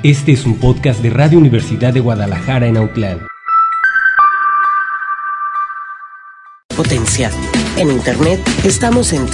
Este es un podcast de Radio Universidad de Guadalajara en Autlán. Potencia. En internet estamos en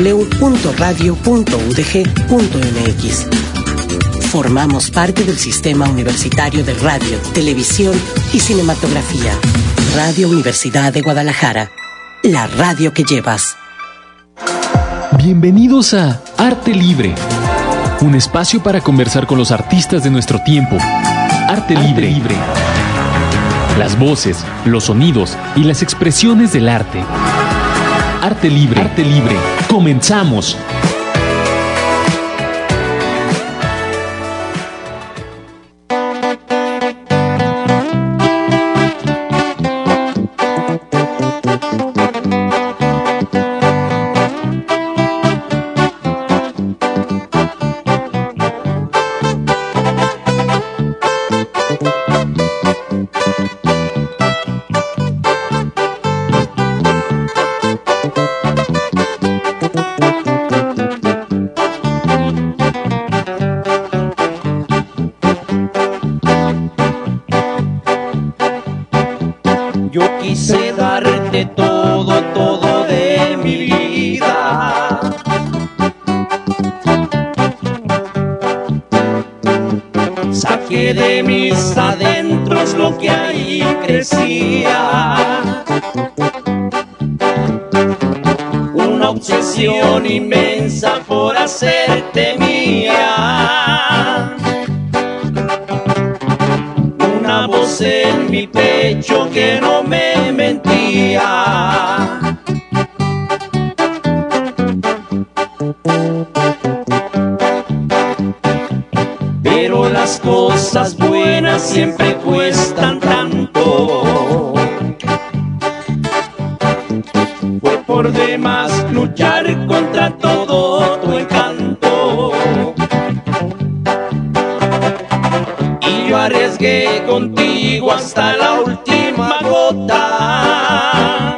www.radio.udg.mx. Formamos parte del Sistema Universitario de Radio, Televisión y Cinematografía. Radio Universidad de Guadalajara. La radio que llevas. Bienvenidos a Arte Libre, un espacio para conversar con los artistas de nuestro tiempo. Arte Libre. Las voces, los sonidos y las expresiones del arte. Arte Libre. Arte Libre. ¡Comenzamos! Inmensa por hacerte mía, una voz en mi pecho que no me mentía. Pero las cosas buenas siempre cuestan tanto. Fue por demás luchar contra todo tu encanto, y yo arriesgué contigo hasta la última gota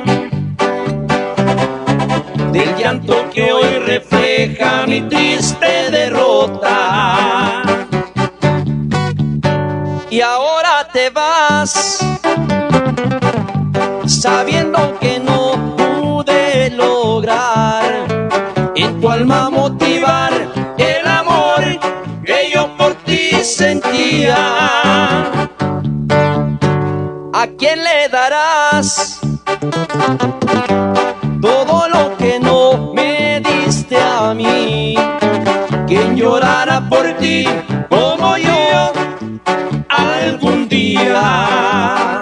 del llanto que hoy refleja mi triste derrota. Y ahora te vas sabiendo que no pude lograr en tu alma motivar el amor que yo por ti sentía. ¿A quién le darás todo lo que no me diste a mí? ¿Quién llorará por ti como yo algún día?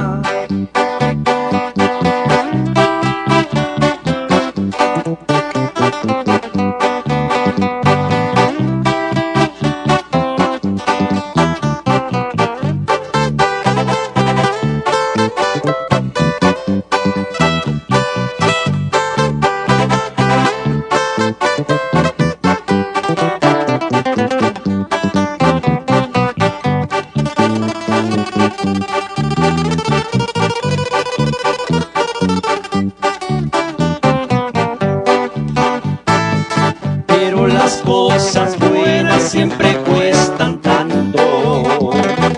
Cosas buenas siempre cuestan tanto.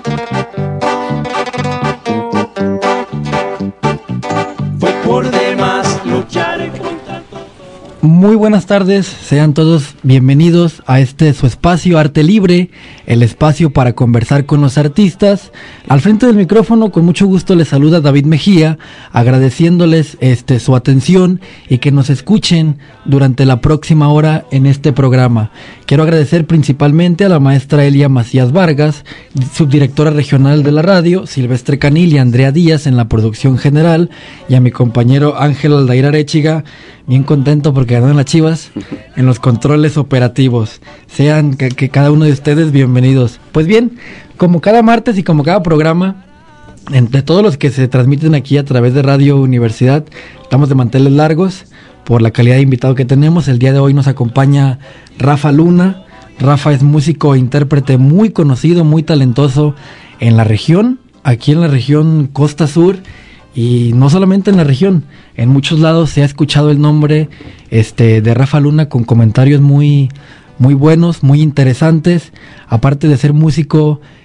Fue por demás luchar contra todo. Muy buenas tardes, sean todos bienvenidos a su espacio Arte Libre, el espacio para conversar con los artistas. Al frente del micrófono, con mucho gusto les saluda David Mejía, agradeciéndoles su atención y que nos escuchen durante la próxima hora en este programa. Quiero agradecer principalmente a la maestra Elia Macías Vargas, subdirectora regional de la radio, Silvestre Canil y Andrea Díaz en la producción general, y a mi compañero Ángel Aldair Arechiga, bien contento porque ganaron las Chivas, en los controles operativos. Sean que cada uno de ustedes bienvenidos. Pues bien, como cada martes y como cada programa, entre todos los que se transmiten aquí a través de Radio Universidad, estamos de manteles largos por la calidad de invitado que tenemos. El día de hoy nos acompaña Rafa Luna. Rafa es músico e intérprete muy conocido, muy talentoso en la región, aquí en la región Costa Sur, y no solamente en la región, en muchos lados se ha escuchado el nombre de Rafa Luna con comentarios muy buenos, muy interesantes. Aparte de ser músico,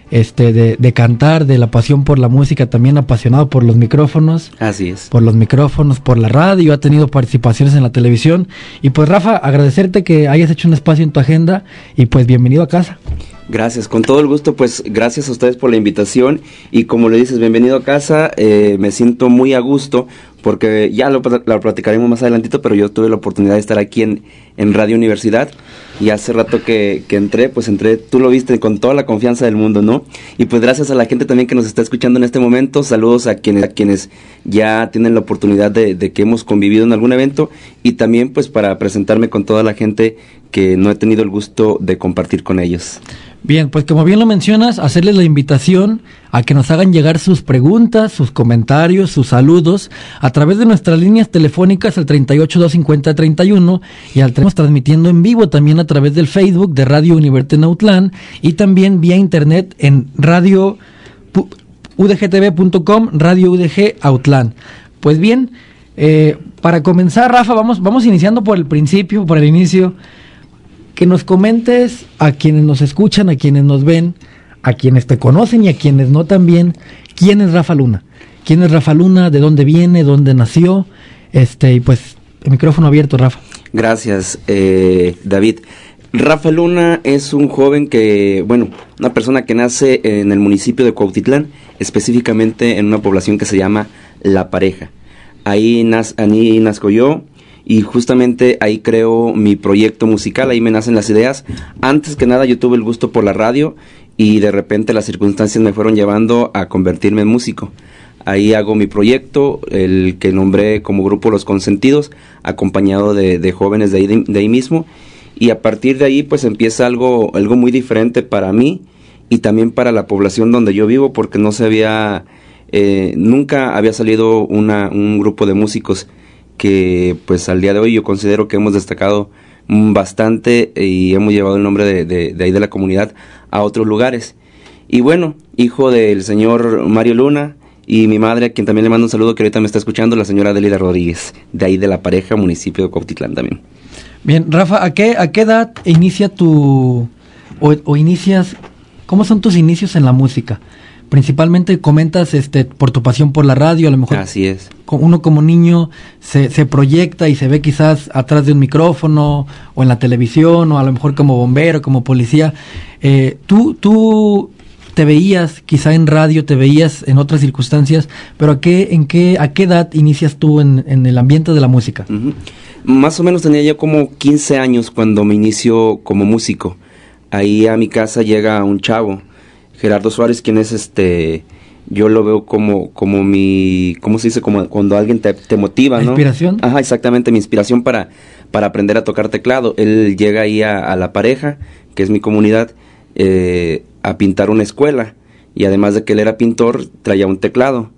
de cantar, de la pasión por la música, también apasionado por los micrófonos. Así es. Por los micrófonos, por la radio, ha tenido participaciones en la televisión. Y pues Rafa, agradecerte que hayas hecho un espacio en tu agenda y pues bienvenido a casa. Gracias, con todo el gusto, pues gracias a ustedes por la invitación y como le dices, bienvenido a casa, me siento muy a gusto porque ya lo platicaremos más adelantito, pero yo tuve la oportunidad de estar aquí en Radio Universidad y hace rato que entré, tú lo viste con toda la confianza del mundo, ¿no? Y pues gracias a la gente también que nos está escuchando en este momento, saludos a quienes ya tienen la oportunidad de que hemos convivido en algún evento y también pues para presentarme con toda la gente que no he tenido el gusto de compartir con ellos. Bien, pues como bien lo mencionas, hacerles la invitación a que nos hagan llegar sus preguntas, sus comentarios, sus saludos a través de nuestras líneas telefónicas al 38-250-31 y al tenemos transmitiendo en vivo también a través del Facebook de Radio Universidad de Autlán y también vía internet en radio udgtv.com, Radio UDG Autlán. Pues bien, para comenzar, Rafa, vamos iniciando por el principio, por el inicio. Que nos comentes a quienes nos escuchan, a quienes nos ven, a quienes te conocen y a quienes no también, ¿quién es Rafa Luna? ¿Quién es Rafa Luna? ¿De dónde viene? ¿Dónde nació? Y pues, el micrófono abierto, Rafa. Gracias, David. Rafa Luna es un joven una persona que nace en el municipio de Cuautitlán, específicamente en una población que se llama La Pareja. Ahí nazco yo. Y justamente ahí creo mi proyecto musical, ahí me nacen las ideas. Antes que nada yo tuve el gusto por la radio y de repente las circunstancias me fueron llevando a convertirme en músico. Ahí hago mi proyecto, el que nombré como grupo Los Consentidos, acompañado de jóvenes de ahí mismo. Y a partir de ahí pues empieza algo muy diferente para mí y también para la población donde yo vivo, porque nunca había salido un grupo de músicos que pues al día de hoy yo considero que hemos destacado bastante y hemos llevado el nombre de ahí de la comunidad a otros lugares. Y bueno, hijo del señor Mario Luna y mi madre, a quien también le mando un saludo, que ahorita me está escuchando, la señora Delida Rodríguez, de ahí de La Pareja, municipio de Cuautitlán también. Bien, Rafa, ¿a qué edad inicia inicias, cómo son tus inicios en la música? Principalmente comentas por tu pasión por la radio, a lo mejor. Así es. Uno como niño se proyecta y se ve quizás atrás de un micrófono o en la televisión o a lo mejor como bombero, como policía. Tú te veías quizá en radio, te veías en otras circunstancias, pero ¿a qué edad inicias tú en el ambiente de la música? Uh-huh. Más o menos tenía yo como 15 años cuando me inicio como músico. Ahí a mi casa llega un chavo, Gerardo Suárez, quien es yo lo veo como mi, ¿cómo se dice? Como cuando alguien te motiva, ¿no? ¿Inspiración? Ajá, exactamente, mi inspiración para aprender a tocar teclado. Él llega ahí a La Pareja, que es mi comunidad, a pintar una escuela, y además de que él era pintor, traía un teclado.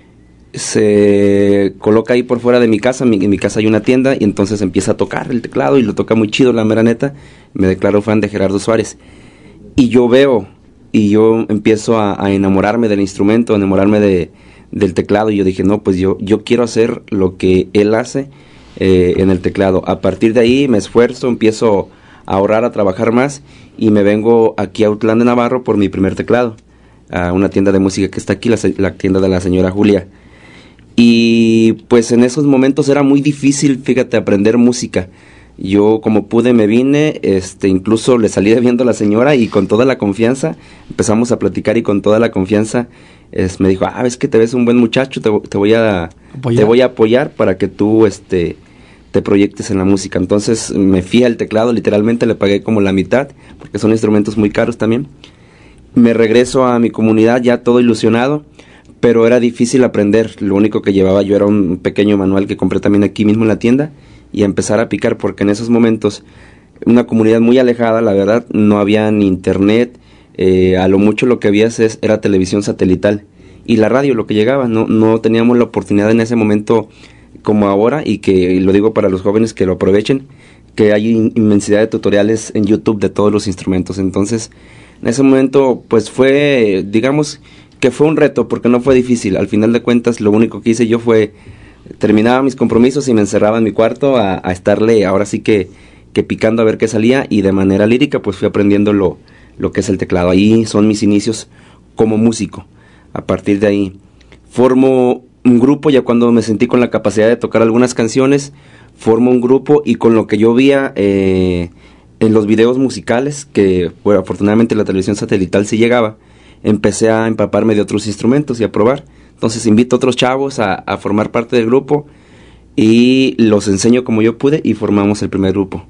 Se coloca ahí por fuera de mi casa, en mi casa hay una tienda, y entonces empieza a tocar el teclado, y lo toca muy chido, la mera neta. Me declaro fan de Gerardo Suárez. Y yo empiezo a enamorarme del instrumento, a enamorarme del teclado, y yo dije, no, pues yo quiero hacer lo que él hace en el teclado. A partir de ahí me esfuerzo, empiezo a ahorrar, a trabajar más, y me vengo aquí a Autlán de Navarro por mi primer teclado, a una tienda de música que está aquí, la tienda de la señora Julia. Y pues en esos momentos era muy difícil, fíjate, aprender música. Yo como pude me vine, incluso le salí debiendo a la señora, y con toda la confianza empezamos a platicar, y con toda la confianza me dijo, es que te ves un buen muchacho, te voy a apoyar para que tú te proyectes en la música. Entonces me fui al teclado, literalmente le pagué como la mitad, porque son instrumentos muy caros también. Me regreso a mi comunidad ya todo ilusionado, pero era difícil aprender. Lo único que llevaba yo era un pequeño manual que compré también aquí mismo en la tienda, y empezar a picar, porque en esos momentos, una comunidad muy alejada, la verdad, no había ni internet, a lo mucho lo que había era televisión satelital, y la radio lo que llegaba. No teníamos la oportunidad en ese momento como ahora, y lo digo para los jóvenes que lo aprovechen, que hay inmensidad de tutoriales en YouTube de todos los instrumentos. Entonces, en ese momento, pues fue, digamos, que fue un reto, porque no fue difícil. Al final de cuentas, lo único que hice yo fue terminaba mis compromisos y me encerraba en mi cuarto a estarle ahora sí que picando a ver qué salía, y de manera lírica pues fui aprendiendo lo lo que es el teclado. Ahí son mis inicios como músico. A partir de ahí formo un grupo, ya cuando me sentí con la capacidad de tocar algunas canciones, formo un grupo y con lo que yo veía en los videos musicales, que bueno, afortunadamente la televisión satelital sí llegaba, empecé a empaparme de otros instrumentos y a probar. Entonces invito a otros chavos a formar parte del grupo y los enseño como yo pude y formamos el primer grupo.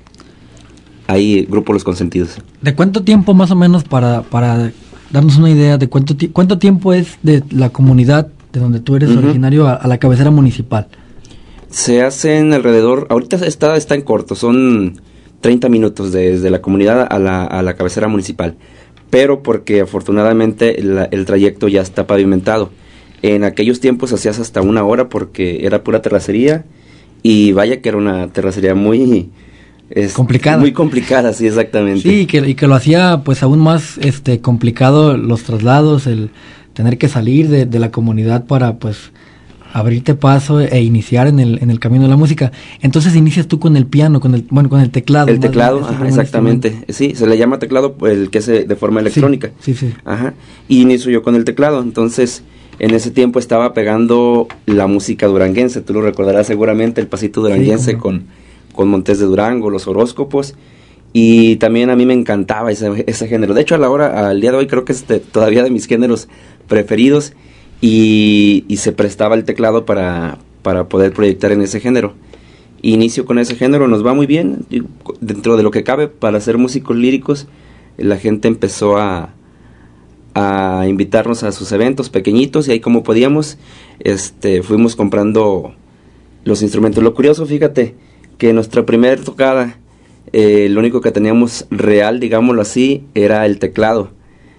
Ahí, Grupo Los Consentidos. ¿De cuánto tiempo más o menos, para darnos una idea de cuánto tiempo es de la comunidad de donde tú eres originario a la cabecera municipal? Se hacen alrededor, ahorita está en corto, son 30 minutos desde la comunidad a la cabecera municipal, pero porque afortunadamente el trayecto ya está pavimentado. En aquellos tiempos hacías hasta 1 hora porque era pura terracería, y vaya que era una terracería muy complicada. Muy complicada, sí, exactamente. Sí, y que lo hacía pues aún más complicado los traslados, el tener que salir de la comunidad para pues abrirte paso e iniciar en el camino de la música. Entonces inicias tú con el piano, con el teclado. El teclado, ajá, exactamente. Sí, se le llama teclado el que es de forma electrónica. Sí. Ajá. Y inicio yo con el teclado. Entonces, en ese tiempo estaba pegando la música duranguense. Tú lo recordarás seguramente, el pasito duranguense, sí, con Montes de Durango, los horóscopos. Y también a mí me encantaba ese género. De hecho, al día de hoy creo que es todavía de mis géneros preferidos. Y se prestaba el teclado para poder proyectar en ese género. Inicio con ese género, nos va muy bien, dentro de lo que cabe para ser músicos líricos. La gente empezó a invitarnos a sus eventos pequeñitos, y ahí como podíamos, fuimos comprando los instrumentos. Lo curioso, fíjate, que nuestra primera tocada, lo único que teníamos real, digámoslo así, era el teclado.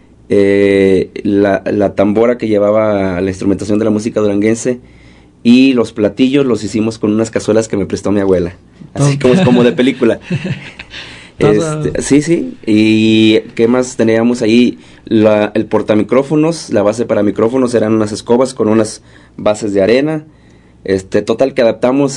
La tambora que llevaba la instrumentación de la música duranguense, y los platillos los hicimos con unas cazuelas que me prestó mi abuela, así como de película. Sí, y ¿qué más teníamos ahí? El portamicrófonos, la base para micrófonos eran unas escobas con unas bases de arena. Total que adaptamos,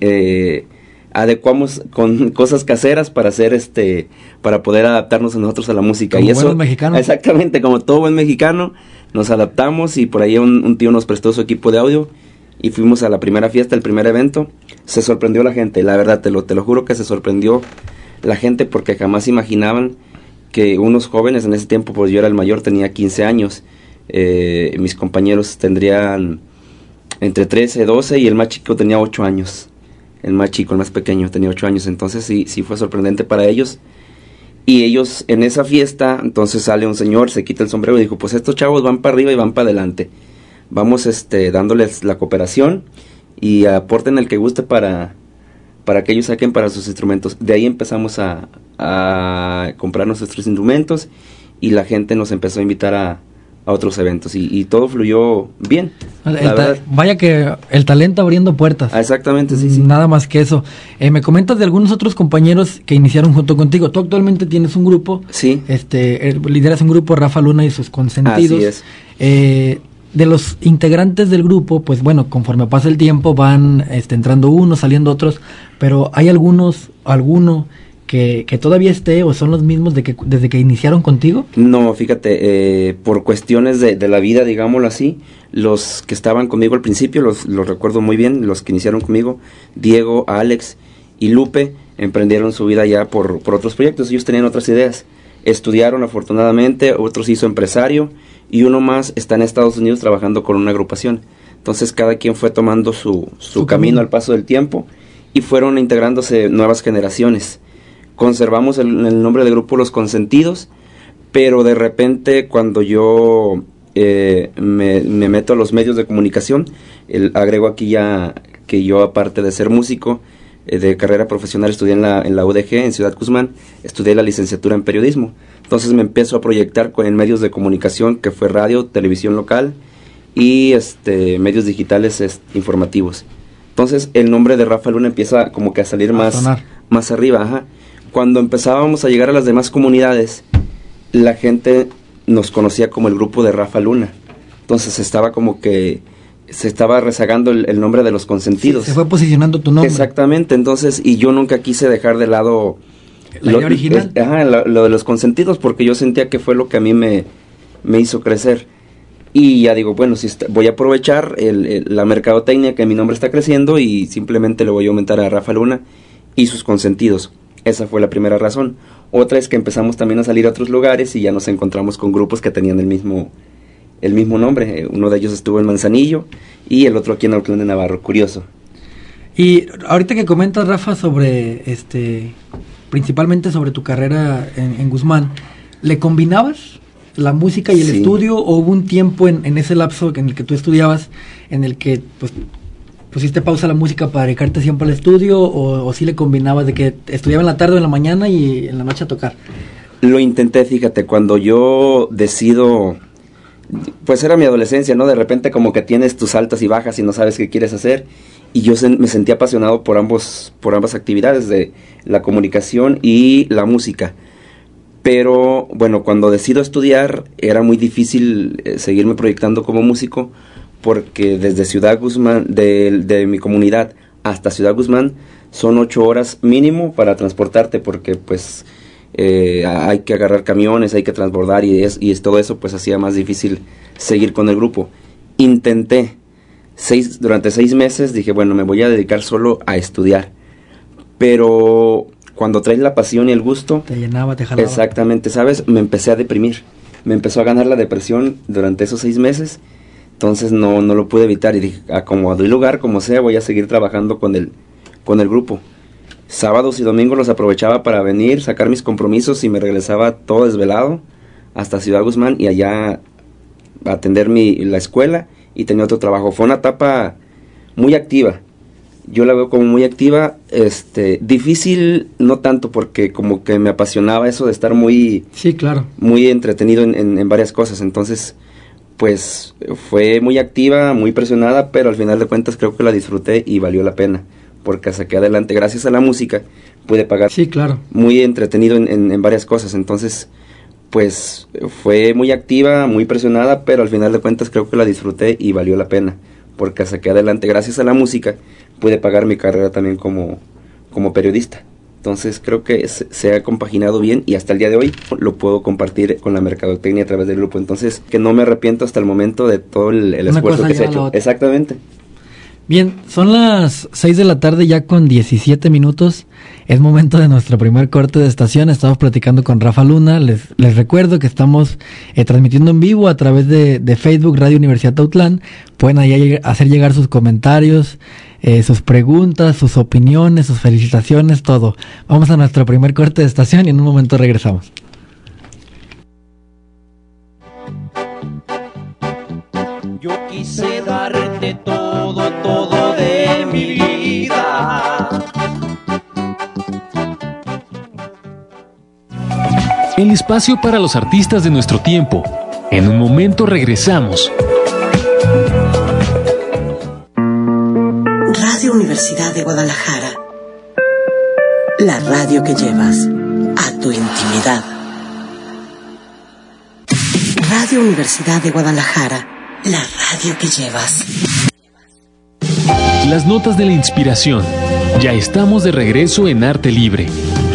adecuamos con cosas caseras para hacer para poder adaptarnos a nosotros a la música. Como y eso, buenos mexicanos. Exactamente, como todo buen mexicano, nos adaptamos, y por ahí un tío nos prestó su equipo de audio y fuimos a la primera fiesta, el primer evento. Se sorprendió la gente, la verdad, te lo juro que se sorprendió la gente, porque jamás imaginaban que unos jóvenes, en ese tiempo pues yo era el mayor, tenía 15 años, mis compañeros tendrían entre 13, 12, y el más chico tenía 8 años. El más chico, el más pequeño, tenía 8 años. Entonces sí fue sorprendente para ellos. Y ellos, en esa fiesta, entonces sale un señor, se quita el sombrero y dijo: pues estos chavos van para arriba y van para adelante. Vamos dándoles la cooperación, y aporten el que guste para que ellos saquen para sus instrumentos. De ahí empezamos a comprar nuestros instrumentos, y la gente nos empezó a invitar a otros eventos, y todo fluyó bien. Vaya que el talento abriendo puertas. Exactamente, sí. Nada más que eso. Me comentas de algunos otros compañeros que iniciaron junto contigo. Tú actualmente tienes un grupo. Sí. Lideras un grupo, Rafa Luna y sus Consentidos. Así es. De los integrantes del grupo, pues bueno, conforme pasa el tiempo van entrando unos, saliendo otros, pero ¿hay alguno que todavía esté, o son los mismos desde que iniciaron contigo? No, fíjate, por cuestiones de la vida, digámoslo así, los que estaban conmigo al principio, los recuerdo muy bien, los que iniciaron conmigo, Diego, Alex y Lupe, emprendieron su vida ya por otros proyectos. Ellos tenían otras ideas, estudiaron afortunadamente, otros hizo empresario, y uno más está en Estados Unidos trabajando con una agrupación. Entonces cada quien fue tomando su camino al paso del tiempo, y fueron integrándose nuevas generaciones. Conservamos el nombre del grupo Los Consentidos, pero de repente cuando yo me meto a los medios de comunicación, agrego aquí ya que yo, aparte de ser músico de carrera profesional, estudié en la UDG, en Ciudad Guzmán, estudié la licenciatura en periodismo. Entonces me empiezo a proyectar en medios de comunicación, que fue radio, televisión local y medios digitales informativos. Entonces el nombre de Rafa Luna empieza como que a salir más arriba, ajá. Cuando empezábamos a llegar a las demás comunidades, la gente nos conocía como el grupo de Rafa Luna. Entonces estaba como que se estaba rezagando el nombre de Los Consentidos. Se fue posicionando tu nombre. Exactamente, entonces, y yo nunca quise dejar de lado la idea original. Lo de los consentidos, porque yo sentía que fue lo que a mí me hizo crecer. Y ya digo, bueno, voy a aprovechar la mercadotecnia, que mi nombre está creciendo, y simplemente le voy a aumentar a Rafa Luna y sus consentidos. Esa fue la primera razón. Otra es que empezamos también a salir a otros lugares y ya nos encontramos con grupos que tenían el mismo nombre. Uno de ellos estuvo en Manzanillo y el otro aquí en Autlán de Navarro, curioso. Y ahorita que comentas, Rafa, sobre principalmente sobre tu carrera en Guzmán, ¿le combinabas la música y el estudio, o hubo un tiempo en ese lapso en el que tú estudiabas en el que pues pusiste pausa a la música para dedicarte siempre al estudio, o sí le combinabas de que estudiaba en la tarde o en la mañana y en la noche a tocar? Lo intenté, fíjate, cuando yo decido, pues era mi adolescencia, ¿no? De repente como que tienes tus altas y bajas y no sabes qué quieres hacer, y yo me sentí apasionado por ambas actividades, de la comunicación y la música. Pero bueno, cuando decido estudiar era muy difícil seguirme proyectando como músico, porque desde Ciudad Guzmán, de mi comunidad hasta Ciudad Guzmán, son 8 horas mínimo para transportarte, porque pues hay que agarrar camiones, hay que transbordar, y todo eso pues hacía más difícil seguir con el grupo. Intenté, durante 6 meses dije, bueno, me voy a dedicar solo a estudiar, pero cuando traes la pasión y el gusto, te llenaba, te jalaba. Exactamente, ¿sabes? Me empecé a deprimir, me empezó a ganar la depresión durante esos 6 meses, entonces no lo pude evitar, y dije, como doy lugar, como sea, voy a seguir trabajando con el grupo. Sábados y domingos los aprovechaba para venir, sacar mis compromisos, y me regresaba todo desvelado hasta Ciudad Guzmán, y allá atender la escuela, y tenía otro trabajo. Fue una etapa muy activa. Yo la veo como muy activa, difícil no tanto, porque como que me apasionaba eso de estar muy entretenido en varias cosas. Entonces pues fue muy activa, muy presionada, pero al final de cuentas creo que la disfruté y valió la pena, porque saqué adelante. Gracias a la música pude pagar. Sí, claro. Muy entretenido en varias cosas. Entonces pues fue muy activa, muy presionada, pero al final de cuentas creo que la disfruté y valió la pena, porque saqué adelante. Gracias a la música pude pagar mi carrera también como periodista. Entonces creo que se ha compaginado bien, y hasta el día de hoy lo puedo compartir con la mercadotecnia a través del grupo. Entonces que no me arrepiento hasta el momento de todo el esfuerzo que se ha hecho. Exactamente. Bien, son las 6 de la tarde ya con 17 minutos. Es momento de nuestro primer corte de estación. Estamos platicando con Rafa Luna. Les recuerdo que estamos transmitiendo en vivo a través de Facebook Radio Universidad Autlán. Pueden ahí hacer llegar sus comentarios, sus preguntas, sus opiniones, sus felicitaciones, todo. Vamos a nuestro primer corte de estación y en un momento regresamos. Yo quise darte todo de mi vida. El espacio para los artistas de nuestro tiempo. En un momento regresamos. Radio Universidad de Guadalajara. La radio que llevas a tu intimidad. Radio Universidad de Guadalajara. La radio que llevas. Las notas de la inspiración. Ya estamos de regreso en Arte Libre.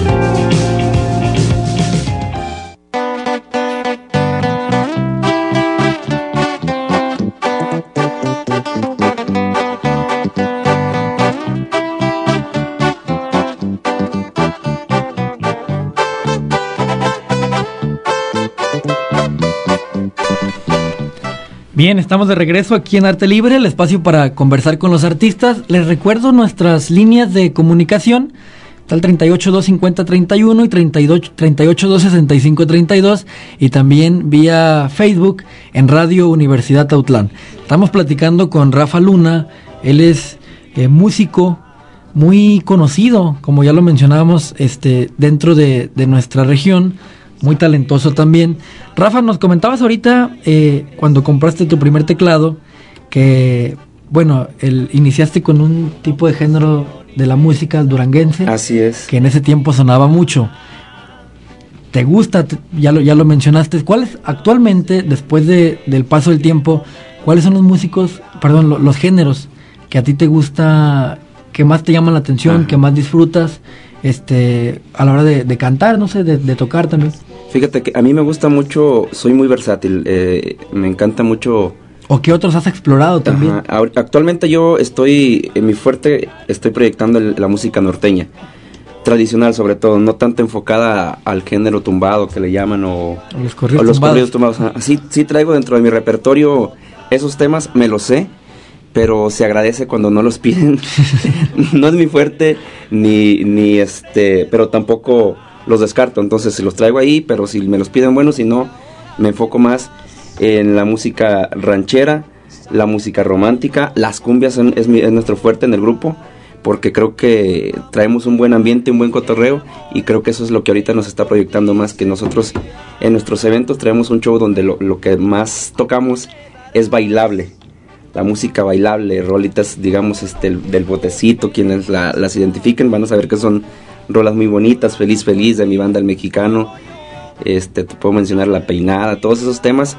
Bien, estamos de regreso aquí en Arte Libre, el espacio para conversar con los artistas. Les recuerdo nuestras líneas de comunicación. Está el 38-250-31 y 38-265-32, y también vía Facebook en Radio Universidad Autlán. Estamos platicando con Rafa Luna. Él es músico muy conocido, como ya lo mencionábamos, dentro de nuestra región. Muy talentoso también. Rafa, nos comentabas ahorita, cuando compraste tu primer teclado, que, bueno, iniciaste con un tipo de género de la música duranguense. Así es. Que en ese tiempo sonaba mucho. ¿Te gusta? Ya lo mencionaste. ¿Cuáles actualmente, después del paso del tiempo, cuáles son los géneros que a ti te gusta, que más te llaman la atención, que más disfrutas? a la hora de cantar, no sé, de tocar también? Fíjate que a mí me gusta mucho, soy muy versátil, me encanta mucho. ¿O qué otros has explorado también? Ajá, actualmente yo estoy, en mi fuerte, estoy proyectando la música norteña, tradicional sobre todo, no tanto enfocada al género tumbado que le llaman o los corridos los tumbados. Corridos tumbados. Sí traigo dentro de mi repertorio esos temas, me los sé, pero se agradece cuando no los piden. No es mi fuerte, pero tampoco los descarto, entonces si los traigo ahí, pero si me los piden, bueno, si no, me enfoco más en la música ranchera, la música romántica, las cumbias es nuestro fuerte en el grupo, porque creo que traemos un buen ambiente, un buen cotorreo, y creo que eso es lo que ahorita nos está proyectando más, que nosotros en nuestros eventos traemos un show donde lo que más tocamos es bailable, la música bailable, rolitas, digamos, del botecito, quienes las identifiquen van a saber que son rolas muy bonitas, Feliz Feliz de mi banda El Mexicano, te puedo mencionar La Peinada, todos esos temas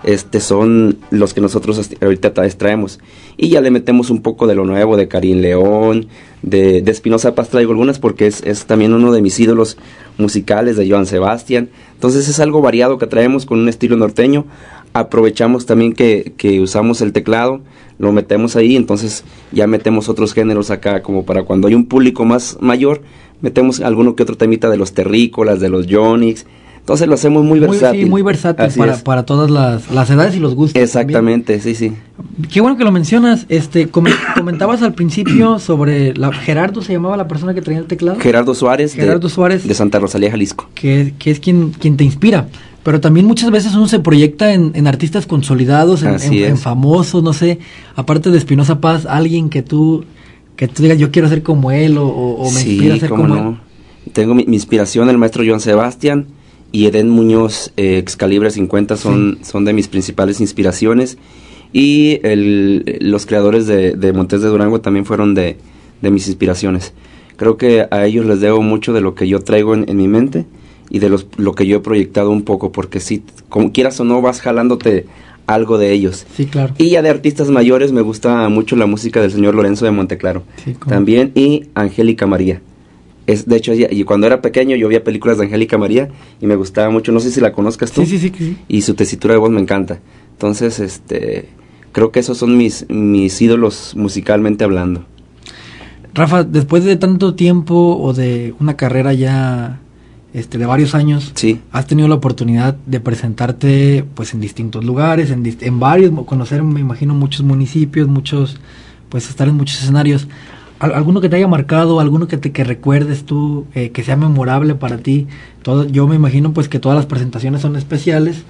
son los que nosotros ahorita traemos, y ya le metemos un poco de lo nuevo, de Karim León, de Espinoza Paz traigo algunas porque es también uno de mis ídolos musicales, de Joan Sebastián. Entonces es algo variado que traemos con un estilo norteño. Aprovechamos también que usamos el teclado, lo metemos ahí, entonces ya metemos otros géneros acá, como para cuando hay un público más mayor, metemos alguno que otro temita de los terrícolas, de los Yonix. Entonces lo hacemos muy versátil. Sí, muy versátil para todas las edades y los gustos. Exactamente, también. Sí. Qué bueno que lo mencionas. Comentabas al principio sobre Gerardo, se llamaba la persona que traía el teclado. Gerardo Suárez. De Santa Rosalía, Jalisco. Que es quien te inspira. Pero también muchas veces uno se proyecta en artistas consolidados, en famosos, no sé. Aparte de Espinoza Paz, alguien que tú digas, yo quiero ser como él o me inspira a ser como él. Tengo mi inspiración, el maestro Joan Sebastián y Edén Muñoz, Excalibre 50 son de mis principales inspiraciones, y los creadores de Montes de Durango también fueron de mis inspiraciones. Creo que a ellos les debo mucho de lo que yo traigo en mi mente y de lo que yo he proyectado un poco, porque si como quieras o no vas jalándote algo de ellos. Sí, claro. Y ya de artistas mayores me gusta mucho la música del señor Lorenzo de Monteclaro, también, y Angélica María. De hecho, y cuando era pequeño yo veía películas de Angélica María y me gustaba mucho, no sé si la conozcas tú. Sí. Y su tesitura de voz me encanta. Entonces, creo que esos son mis ídolos musicalmente hablando. Rafa, después de tanto tiempo o de una carrera ya de varios años, sí, has tenido la oportunidad de presentarte pues en distintos lugares, en varios, conocer, me imagino, muchos municipios, estar en muchos escenarios. ¿Alguno que te haya marcado, alguno que recuerdes tú, que sea memorable para ti? Yo me imagino pues que todas las presentaciones son especiales,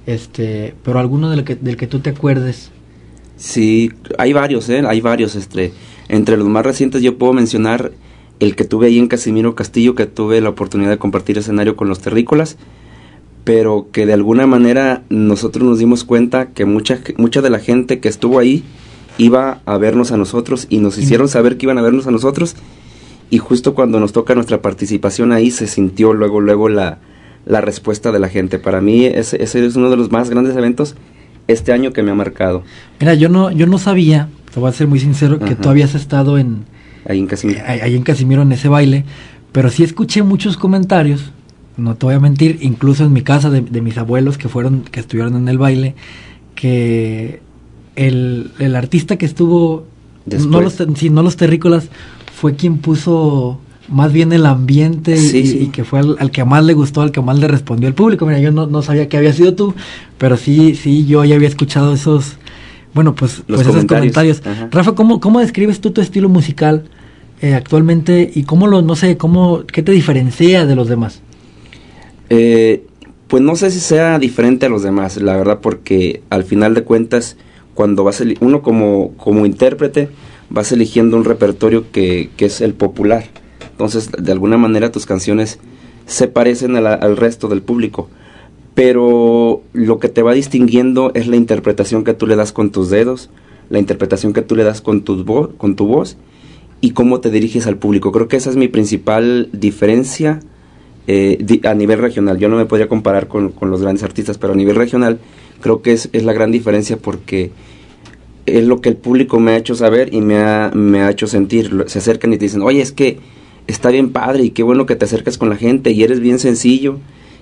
pero alguno del que tú te acuerdes. Sí, hay varios, entre los más recientes yo puedo mencionar el que tuve ahí en Casimiro Castillo, que tuve la oportunidad de compartir escenario con los terrícolas, pero que de alguna manera nosotros nos dimos cuenta que mucha de la gente que estuvo ahí iba a vernos a nosotros, y nos hicieron saber que iban a vernos a nosotros, y justo cuando nos toca nuestra participación ahí se sintió luego la respuesta de la gente. Para mí ese es uno de los más grandes eventos este año que me ha marcado. Mira, yo no sabía, te voy a ser muy sincero, que tú habías estado ahí en Casimiro. Ahí en Casimiro, en ese baile, pero sí escuché muchos comentarios, no te voy a mentir, incluso en mi casa de mis abuelos que estuvieron en el baile, que el artista que estuvo, no los terrícolas, fue quien puso más bien el ambiente y que fue al que más le gustó, al que más le respondió el público. Mira, yo no sabía que había sido tú, pero sí, yo ya había escuchado esos esos comentarios. Rafa, ¿cómo describes tú tu estilo musical actualmente y qué te diferencia de los demás? Pues no sé si sea diferente a los demás, la verdad, porque al final de cuentas, cuando uno como intérprete vas eligiendo un repertorio que es el popular. Entonces, de alguna manera tus canciones se parecen al resto del público, pero lo que te va distinguiendo es la interpretación que tú le das con tus dedos, la interpretación que tú le das con tu voz y cómo te diriges al público. Creo que esa es mi principal diferencia a nivel regional. Yo no me podría comparar con los grandes artistas, pero a nivel regional creo que es la gran diferencia, porque es lo que el público me ha hecho saber y me ha hecho sentir. Se acercan y te dicen, oye, es que está bien padre y qué bueno que te acercas con la gente y eres bien sencillo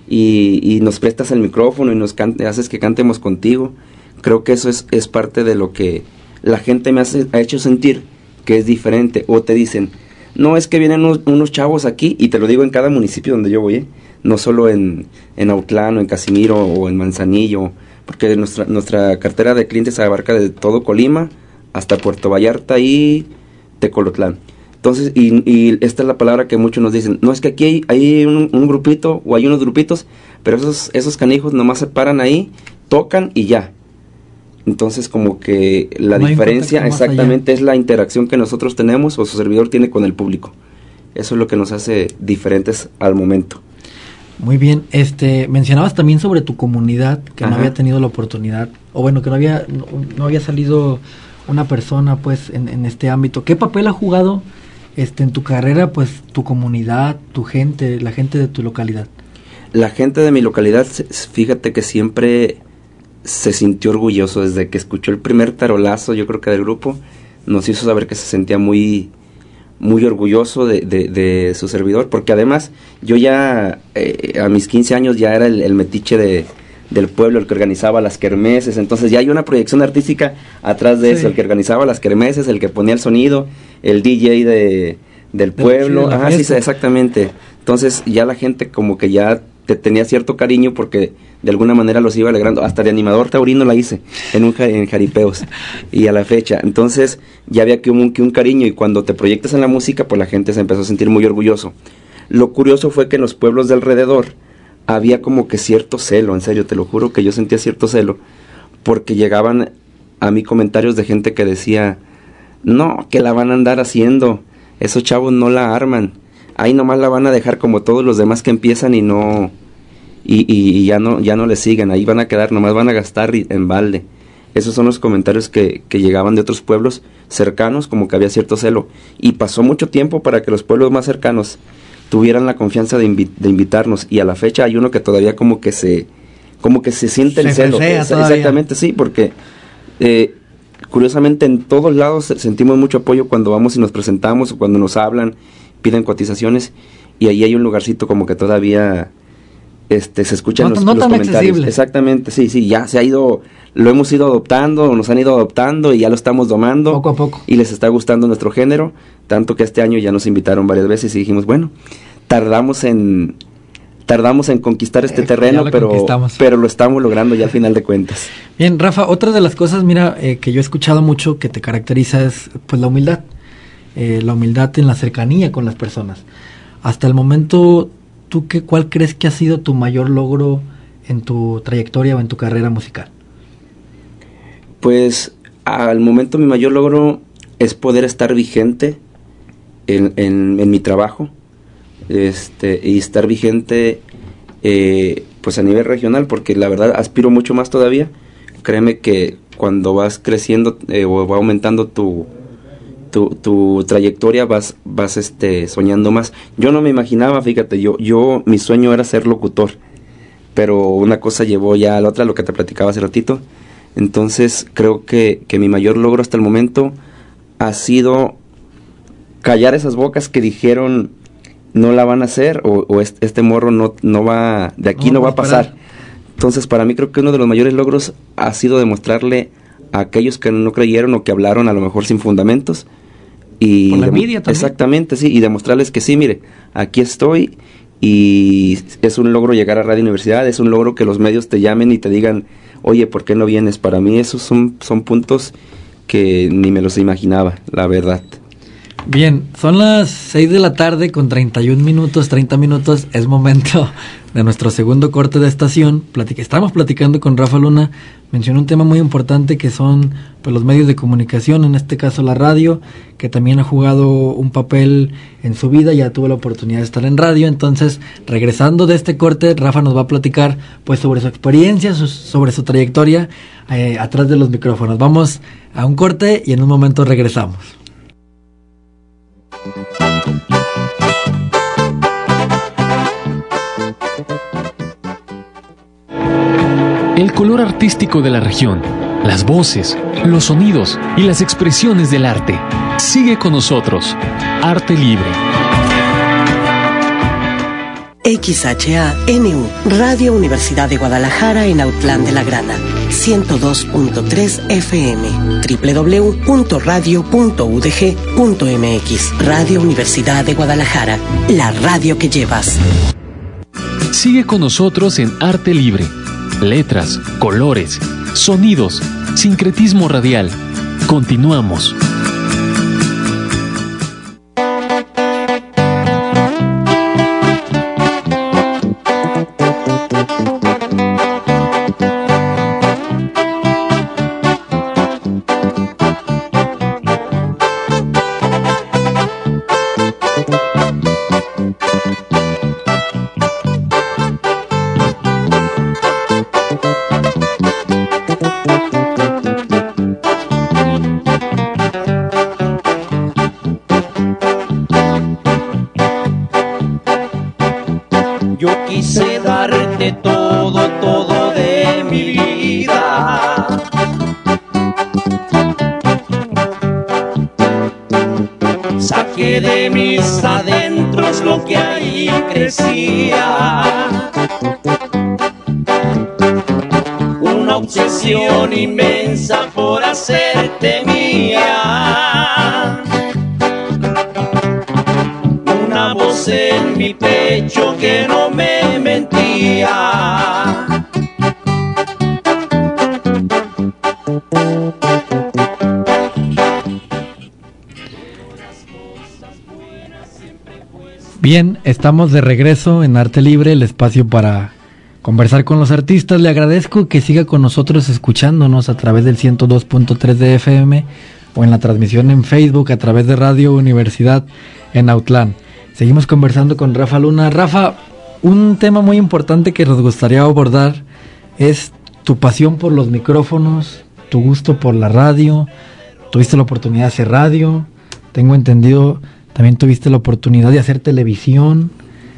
y nos prestas el micrófono y nos haces que cantemos contigo. Creo que eso es parte de lo que la gente me ha hecho sentir que es diferente. O te dicen, no, es que vienen unos chavos aquí, y te lo digo en cada municipio donde yo voy, no solo en Autlán o en Casimiro o en Manzanillo, porque nuestra cartera de clientes abarca de todo Colima hasta Puerto Vallarta y Tecolotlán. Entonces, y esta es la palabra que muchos nos dicen, no, es que aquí hay un grupito o hay unos grupitos, pero esos canijos nomás se paran ahí, tocan y ya. Entonces, como que la diferencia exactamente es la interacción que nosotros tenemos o su servidor tiene con el público. Eso es lo que nos hace diferentes al momento. Muy bien, mencionabas también sobre tu comunidad, que no había tenido la oportunidad, o bueno, que no había salido una persona pues en este ámbito. ¿Qué papel ha jugado en tu carrera pues tu comunidad, tu gente, la gente de tu localidad? La gente de mi localidad, fíjate que siempre se sintió orgulloso desde que escuchó el primer tarolazo, yo creo que del grupo, nos hizo saber que se sentía muy orgulloso de su servidor, porque además yo ya a mis 15 años ya era el metiche del pueblo, el que organizaba las kermeses, entonces ya hay una proyección artística atrás de eso, el que organizaba las kermeses, el que ponía el sonido, el DJ del pueblo, sí, exactamente. Entonces ya la gente como que ya te tenía cierto cariño porque de alguna manera los iba alegrando, hasta de animador taurino la hice en jaripeos y a la fecha, entonces ya había que un cariño, y cuando te proyectas en la música pues la gente se empezó a sentir muy orgulloso. Lo curioso fue que en los pueblos de alrededor había como que cierto celo, en serio, te lo juro que yo sentía cierto celo, porque llegaban a mí comentarios de gente que decía, no, que la van a andar haciendo, esos chavos no la arman, ahí nomás la van a dejar como todos los demás que empiezan y no... Y ya no le siguen, ahí van a quedar, nomás van a gastar en balde. Esos son los comentarios que llegaban de otros pueblos cercanos, como que había cierto celo. Y pasó mucho tiempo para que los pueblos más cercanos tuvieran la confianza de invitarnos. Y a la fecha hay uno que todavía como que se siente el celo. Exactamente, sí, porque curiosamente en todos lados sentimos mucho apoyo cuando vamos y nos presentamos o cuando nos hablan, piden cotizaciones. Y ahí hay un lugarcito como que todavía... se escuchan los comentarios. Accesible. Exactamente, sí, ya se ha ido, lo hemos ido adoptando, nos han ido adoptando y ya lo estamos domando. Poco a poco. Y les está gustando nuestro género, tanto que este año ya nos invitaron varias veces y dijimos, bueno, tardamos en conquistar este terreno, pero lo estamos logrando ya al final de cuentas. Bien, Rafa, otra de las cosas, mira, que yo he escuchado mucho que te caracteriza es pues la humildad en la cercanía con las personas. Hasta el momento, ¿tú cuál crees que ha sido tu mayor logro en tu trayectoria o en tu carrera musical? Pues al momento mi mayor logro es poder estar vigente en mi trabajo, y estar vigente pues a nivel regional, porque la verdad aspiro mucho más todavía. Créeme que cuando vas creciendo o va aumentando tu trayectoria vas soñando más. Yo no me imaginaba, fíjate, yo mi sueño era ser locutor, pero una cosa llevó ya a la otra, lo que te platicaba hace ratito. Entonces creo que mi mayor logro hasta el momento ha sido callar esas bocas que dijeron no la van a hacer o este morro no va, de aquí no va a pasar. Entonces para mí creo que uno de los mayores logros ha sido demostrarle a aquellos que no creyeron o que hablaron a lo mejor sin fundamentos, y por la envidia también. Exactamente, sí, y demostrarles que sí, mire, aquí estoy, y es un logro llegar a Radio Universidad, es un logro que los medios te llamen y te digan, oye, ¿por qué no vienes? Para mí esos son puntos que ni me los imaginaba, la verdad. Bien, son las 6 de la tarde con 30 minutos, es momento de nuestro segundo corte de estación. Estamos platicando con Rafa Luna, mencionó un tema muy importante que son pues, los medios de comunicación, en este caso la radio, que también ha jugado un papel en su vida, ya tuvo la oportunidad de estar en radio. Entonces, regresando de este corte, Rafa nos va a platicar pues sobre su experiencia, sobre su trayectoria atrás de los micrófonos. Vamos a un corte y en un momento regresamos. El color artístico de la región, las voces, los sonidos y las expresiones del arte. Sigue con nosotros. Arte Libre. XHANU, Radio Universidad de Guadalajara en Autlán de la Grana, 102.3 FM, www.radio.udg.mx. Radio Universidad de Guadalajara, la radio que llevas. Sigue con nosotros en Arte Libre. Letras, colores, sonidos, sincretismo radial. Continuamos. Inmensa por hacerte mía, una voz en mi pecho que no me mentía. Bien, estamos de regreso en Arte Libre, el espacio para conversar con los artistas. Le agradezco que siga con nosotros escuchándonos a través del 102.3 de FM o en la transmisión en Facebook a través de Radio Universidad en Autlán. Seguimos conversando con Rafa Luna. Rafa, un tema muy importante que nos gustaría abordar es tu pasión por los micrófonos, tu gusto por la radio. Tuviste la oportunidad de hacer radio, tengo entendido, también tuviste la oportunidad de hacer televisión.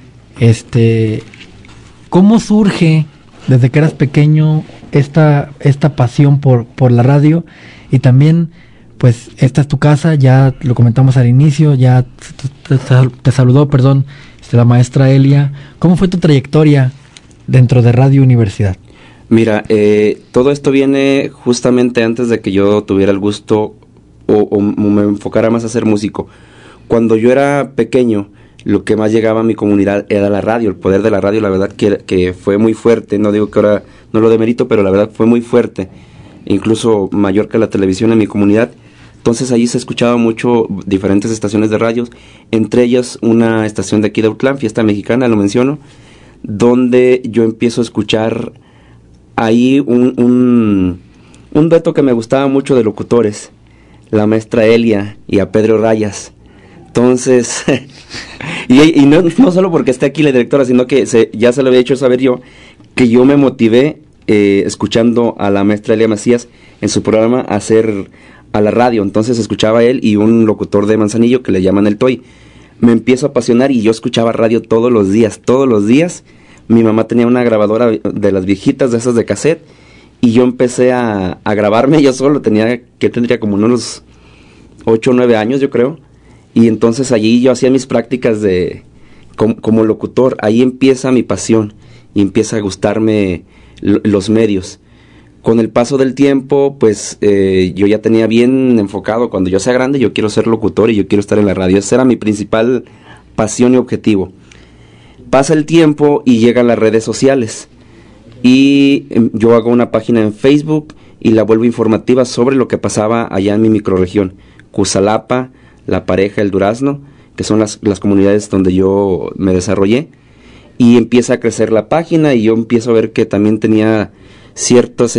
¿Cómo surge desde que eras pequeño esta pasión por la radio? Y también, pues, esta es tu casa, ya lo comentamos al inicio, ya te saludó, la maestra Elia. ¿Cómo fue tu trayectoria dentro de Radio Universidad? Mira, todo esto viene justamente antes de que yo tuviera el gusto o me enfocara más a ser músico. Cuando yo era pequeño, lo que más llegaba a mi comunidad era la radio, el poder de la radio. La verdad que fue muy fuerte. No digo que ahora no lo demerito, pero la verdad fue muy fuerte, incluso mayor que la televisión en mi comunidad. Entonces allí se escuchaba mucho diferentes estaciones de radios, entre ellas una estación de aquí de Autlán, Fiesta Mexicana, lo menciono, donde yo empiezo a escuchar ahí un dueto que me gustaba mucho de locutores, la maestra Elia y a Pedro Rayas. Entonces, y no solo porque esté aquí la directora, sino que ya se lo había hecho saber yo, que yo me motivé escuchando a la maestra Elia Macías en su programa a hacer a la radio. Entonces escuchaba a él y un locutor de Manzanillo que le llaman el Toy. Me empiezo a apasionar y yo escuchaba radio todos los días. Mi mamá tenía una grabadora de las viejitas, de esas de cassette, y yo empecé a grabarme yo solo. Tendría como unos 8 o 9 años, yo creo. Y entonces allí yo hacía mis prácticas como locutor. Ahí empieza mi pasión y empieza a gustarme los medios. Con el paso del tiempo, pues yo ya tenía bien enfocado, cuando yo sea grande yo quiero ser locutor y yo quiero estar en la radio. Esa era mi principal pasión y objetivo. Pasa el tiempo y llegan las redes sociales. Y yo hago una página en Facebook y la vuelvo informativa sobre lo que pasaba allá en mi microrregión. Cusalapa, La Pareja, El Durazno, que son las comunidades donde yo me desarrollé. Y empieza a crecer la página y yo empiezo a ver que también tenía ciertas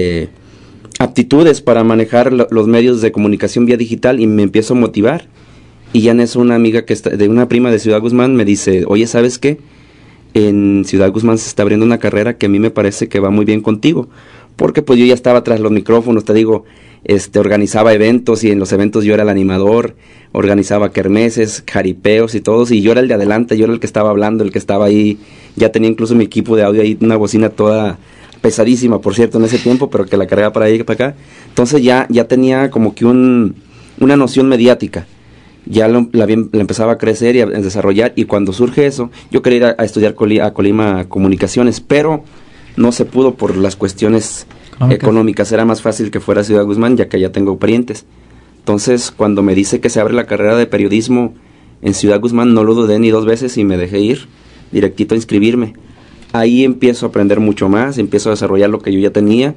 aptitudes para manejar los medios de comunicación vía digital, y me empiezo a motivar. Y ya en eso una amiga de una prima de Ciudad Guzmán me dice: oye, ¿sabes qué? En Ciudad Guzmán se está abriendo una carrera que a mí me parece que va muy bien contigo, porque pues yo ya estaba tras los micrófonos, te digo, organizaba eventos, y en los eventos yo era el animador, organizaba kermeses, jaripeos y todos, y yo era el de adelante, yo era el que estaba hablando, el que estaba ahí. Ya tenía incluso mi equipo de audio ahí, una bocina toda pesadísima, por cierto, en ese tiempo, pero que la cargaba para allá y para acá. Entonces ya tenía como que una noción mediática. ya la empezaba a crecer y a desarrollar, y cuando surge eso, yo quería ir a estudiar a Colima Comunicaciones, pero no se pudo por las cuestiones económicas. Era más fácil que fuera a Ciudad Guzmán, ya que allá tengo parientes. Entonces, cuando me dice que se abre la carrera de periodismo en Ciudad Guzmán, no lo dudé ni dos veces y me dejé ir directito a inscribirme. Ahí empiezo a aprender mucho más, empiezo a desarrollar lo que yo ya tenía,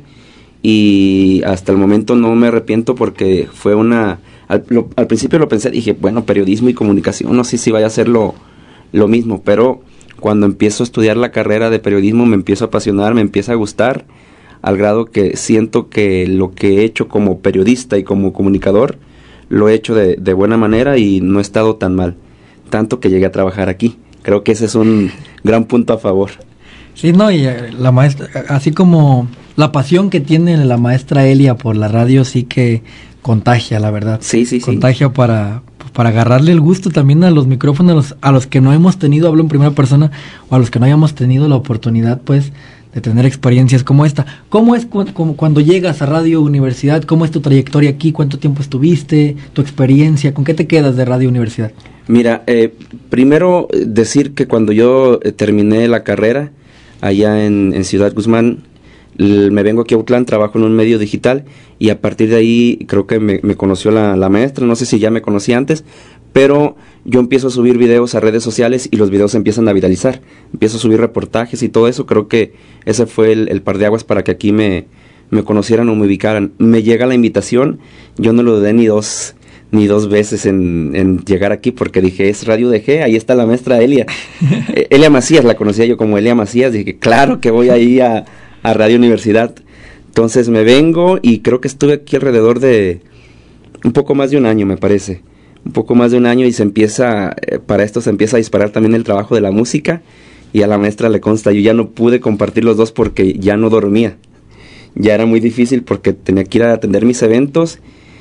y hasta el momento no me arrepiento porque fue al principio lo pensé, dije, bueno, periodismo y comunicación, no sé si vaya a ser lo mismo, pero cuando empiezo a estudiar la carrera de periodismo me empiezo a apasionar, me empieza a gustar, al grado que siento que lo que he hecho como periodista y como comunicador, lo he hecho de buena manera y no he estado tan mal, tanto que llegué a trabajar aquí. Creo que ese es un gran punto a favor. Sí, no, y la maestra, así como la pasión que tiene la maestra Elia por la radio, sí que contagia, la verdad. Sí. Contagia para agarrarle el gusto también a los micrófonos, a los que no hemos tenido, hablo en primera persona, o a los que no hayamos tenido la oportunidad, pues, de tener experiencias como esta. ¿Cómo es cuando llegas a Radio Universidad? ¿Cómo es tu trayectoria aquí? ¿Cuánto tiempo estuviste? ¿Tu experiencia? ¿Con qué te quedas de Radio Universidad? Mira, primero decir que cuando yo terminé la carrera allá en Ciudad Guzmán, me vengo aquí a Autlán, trabajo en un medio digital, y a partir de ahí creo que me conoció la maestra, no sé si ya me conocía antes, pero yo empiezo a subir videos a redes sociales y los videos empiezan a viralizar, empiezo a subir reportajes y todo eso. Creo que ese fue el parteaguas para que aquí me conocieran o me ubicaran. Me llega la invitación, yo no lo dudé ni dos veces en llegar aquí, porque dije, es Radio DG, ahí está la maestra Elia. Elia Macías, la conocía yo como Elia Macías, dije, claro que voy ahí a Radio Universidad. Entonces me vengo y creo que estuve aquí alrededor de un poco más de un año, me parece. Un poco más de un año, y para esto se empieza a disparar también el trabajo de la música, y a la maestra le consta, yo ya no pude compartir los dos porque ya no dormía. Ya era muy difícil porque tenía que ir a atender mis eventos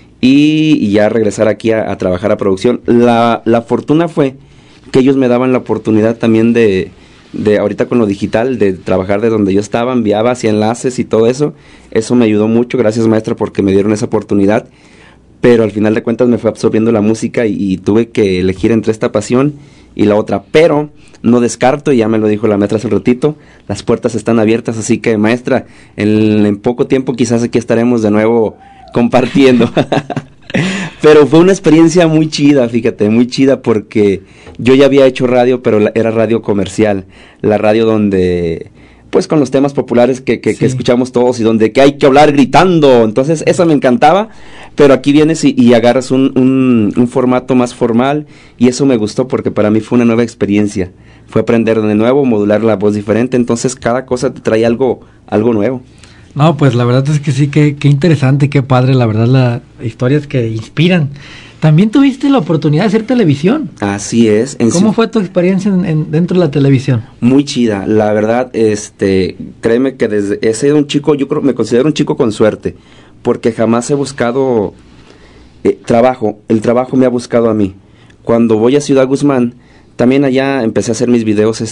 y ya regresar aquí a trabajar a producción. La fortuna fue que ellos me daban la oportunidad también de ahorita con lo digital, de trabajar de donde yo estaba, enviaba, hacía enlaces y todo eso. Eso me ayudó mucho, gracias maestra, porque me dieron esa oportunidad. Pero al final de cuentas me fue absorbiendo la música y tuve que elegir entre esta pasión y la otra. Pero no descarto, y ya me lo dijo la maestra hace un ratito, las puertas están abiertas, así que maestra, en poco tiempo quizás aquí estaremos de nuevo compartiendo. Pero fue una experiencia muy chida, fíjate, muy chida, porque yo ya había hecho radio, pero era radio comercial, la radio donde, pues con los temas populares que escuchamos todos y donde que hay que hablar gritando. Entonces esa me encantaba, pero aquí vienes y agarras un formato más formal, y eso me gustó porque para mí fue una nueva experiencia, fue aprender de nuevo, modular la voz diferente. Entonces cada cosa te trae algo nuevo. No, pues la verdad es que sí, qué interesante, qué padre, la verdad, las historias que inspiran. También tuviste la oportunidad de hacer televisión. Así es. ¿Cómo fue tu experiencia dentro de la televisión? Muy chida, la verdad, créeme que he sido un chico, yo creo, me considero un chico con suerte, porque jamás he buscado trabajo, el trabajo me ha buscado a mí. Cuando voy a Ciudad Guzmán, también allá empecé a hacer mis videos,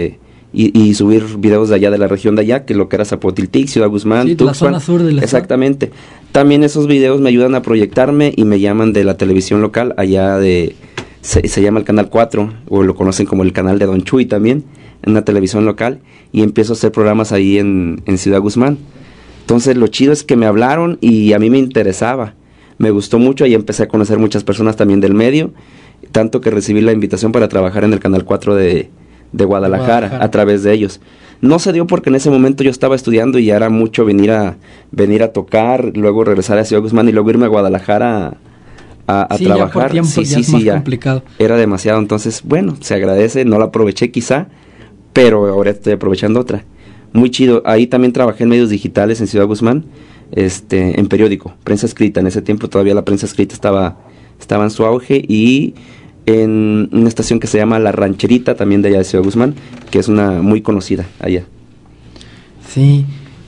y subir videos de allá, de la región de allá, que lo que era Zapotiltic, Ciudad Guzmán, sí, Tuxpan, la zona sur del estado. Exactamente. También esos videos me ayudan a proyectarme y me llaman de la televisión local, allá se llama el Canal 4, o lo conocen como el canal de Don Chuy también, en la televisión local, y empiezo a hacer programas ahí en Ciudad Guzmán. Entonces lo chido es que me hablaron y a mí me interesaba, me gustó mucho, y empecé a conocer muchas personas también del medio, tanto que recibí la invitación para trabajar en el Canal 4 de Guadalajara a través de ellos. No se dio porque en ese momento yo estaba estudiando y ya era mucho venir a tocar, luego regresar a Ciudad Guzmán y luego irme a Guadalajara a sí, trabajar. Ya por tiempo, sí, ya es más complicado. Era demasiado, entonces bueno, se agradece, no la aproveché quizá, pero ahora estoy aprovechando otra. Muy chido. Ahí también trabajé en medios digitales en Ciudad Guzmán, en periódico, prensa escrita. En ese tiempo todavía la prensa escrita estaba en su auge, y en una estación que se llama La Rancherita, también de allá de Ciudad Guzmán, que es una muy conocida allá. Sí,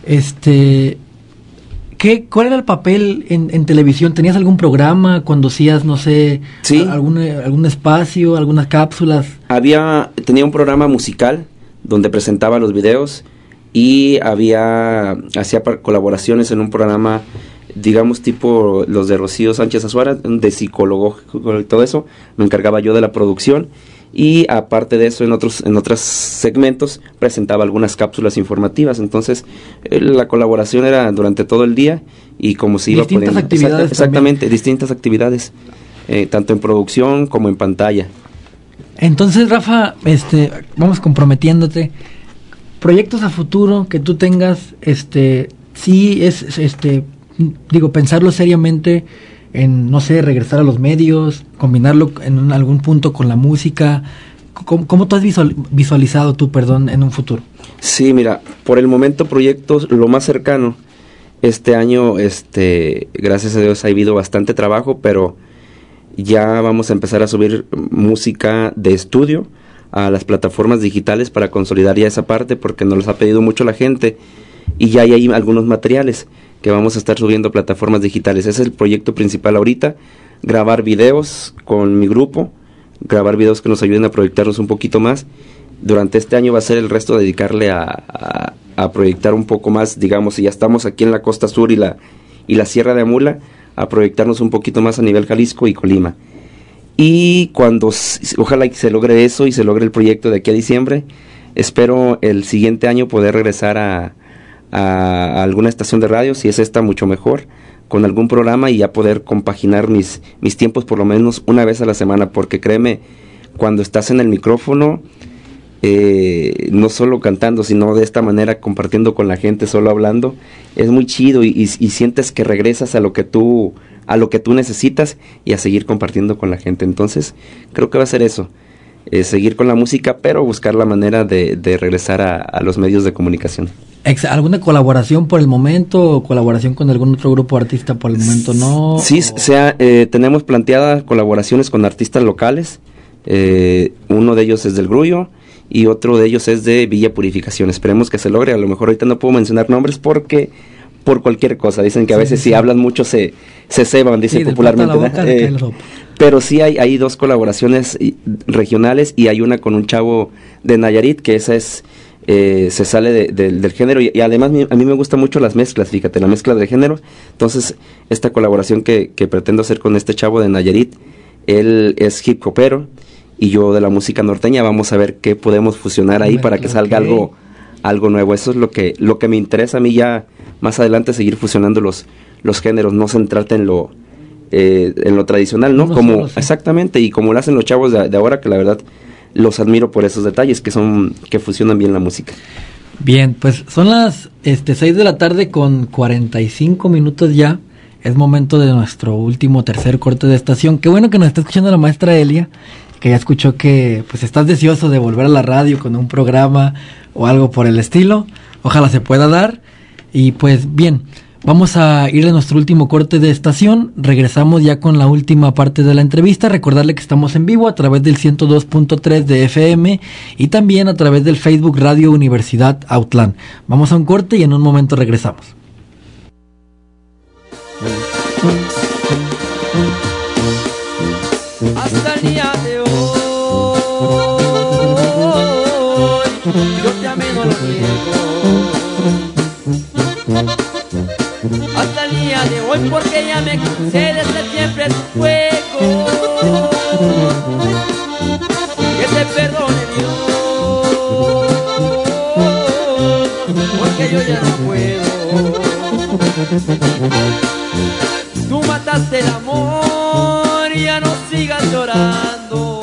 ¿cuál era el papel en televisión? ¿Tenías algún programa, conducías, no sé, sí, algún espacio, algunas cápsulas? Tenía un programa musical donde presentaba los videos, y hacía colaboraciones en un programa digamos tipo los de Rocío Sánchez Azuara, de psicólogo y todo eso, me encargaba yo de la producción, y aparte de eso en otros segmentos presentaba algunas cápsulas informativas. Entonces la colaboración era durante todo el día, y como se iba distintas poniendo actividades exactamente también. Distintas actividades, tanto en producción como en pantalla. Entonces, Rafa, vamos comprometiéndote. Proyectos a futuro que tú tengas, sí es, pensarlo seriamente en, no sé, regresar a los medios, combinarlo en algún punto con la música. ¿Cómo tú has visualizado tú, en un futuro? Sí, mira, por el momento proyectos, lo más cercano, este año, gracias a Dios ha habido bastante trabajo, pero ya vamos a empezar a subir música de estudio a las plataformas digitales para consolidar ya esa parte, porque nos los ha pedido mucho la gente, y ya hay algunos materiales que vamos a estar subiendo a plataformas digitales. Ese es el proyecto principal ahorita, grabar videos con mi grupo, grabar videos que nos ayuden a proyectarnos un poquito más. Durante este año va a ser el resto dedicarle a proyectar un poco más, digamos, si ya estamos aquí en la costa sur y la Sierra de Amula, a proyectarnos un poquito más a nivel Jalisco y Colima. Y cuando ojalá que se logre eso y se logre el proyecto de aquí a diciembre, espero el siguiente año poder regresar a alguna estación de radio, si es esta mucho mejor, con algún programa, y ya poder compaginar mis tiempos por lo menos una vez a la semana, porque créeme, cuando estás en el micrófono, no solo cantando, sino de esta manera compartiendo con la gente, solo hablando, es muy chido, y sientes que regresas a lo que tú necesitas, y a seguir compartiendo con la gente. Entonces creo que va a ser eso, seguir con la música, pero buscar la manera de regresar a los medios de comunicación. ¿Alguna colaboración por el momento, o colaboración con algún otro grupo artista por el momento no? Sí, tenemos planteadas colaboraciones con artistas locales, uno de ellos es del Grullo, y otro de ellos es de Villa Purificación. Esperemos que se logre. A lo mejor ahorita no puedo mencionar nombres porque por cualquier cosa, dicen que a veces si hablan mucho se ceban, dicen popularmente, pero sí hay dos colaboraciones regionales, y hay una con un chavo de Nayarit, que esa es se sale del género, y además a mí me gustan mucho las mezclas, fíjate, la mezcla de género. Entonces esta colaboración que pretendo hacer con este chavo de Nayarit, él es hip hopero y yo de la música norteña, vamos a ver qué podemos fusionar ahí para que salga algo nuevo. Eso es lo que me interesa a mí, ya más adelante seguir fusionando los géneros, no centrarte en lo tradicional, ¿no? Como solo, sí. Exactamente, y como lo hacen los chavos de ahora, que la verdad los admiro por esos detalles, que fusionan bien la música. Bien, pues son las 6 de la tarde con 45 minutos ya. Es momento de nuestro último tercer corte de estación. Qué bueno que nos está escuchando la maestra Elia, que ya escuchó que pues estás deseoso de volver a la radio con un programa o algo por el estilo. Ojalá se pueda dar. Y pues bien, vamos a ir a nuestro último corte de estación. Regresamos ya con la última parte de la entrevista. Recordarle que estamos en vivo a través del 102.3 de FM y también a través del Facebook Radio Universidad Autlán. Vamos a un corte y en un momento regresamos. Hasta el día de hoy, yo te amé, no lo niego. Hasta el día de hoy, porque ya me cansé de ser siempre tu juego. Que te perdone Dios, porque yo ya no puedo. Tú mataste el amor, ya no sigas llorando.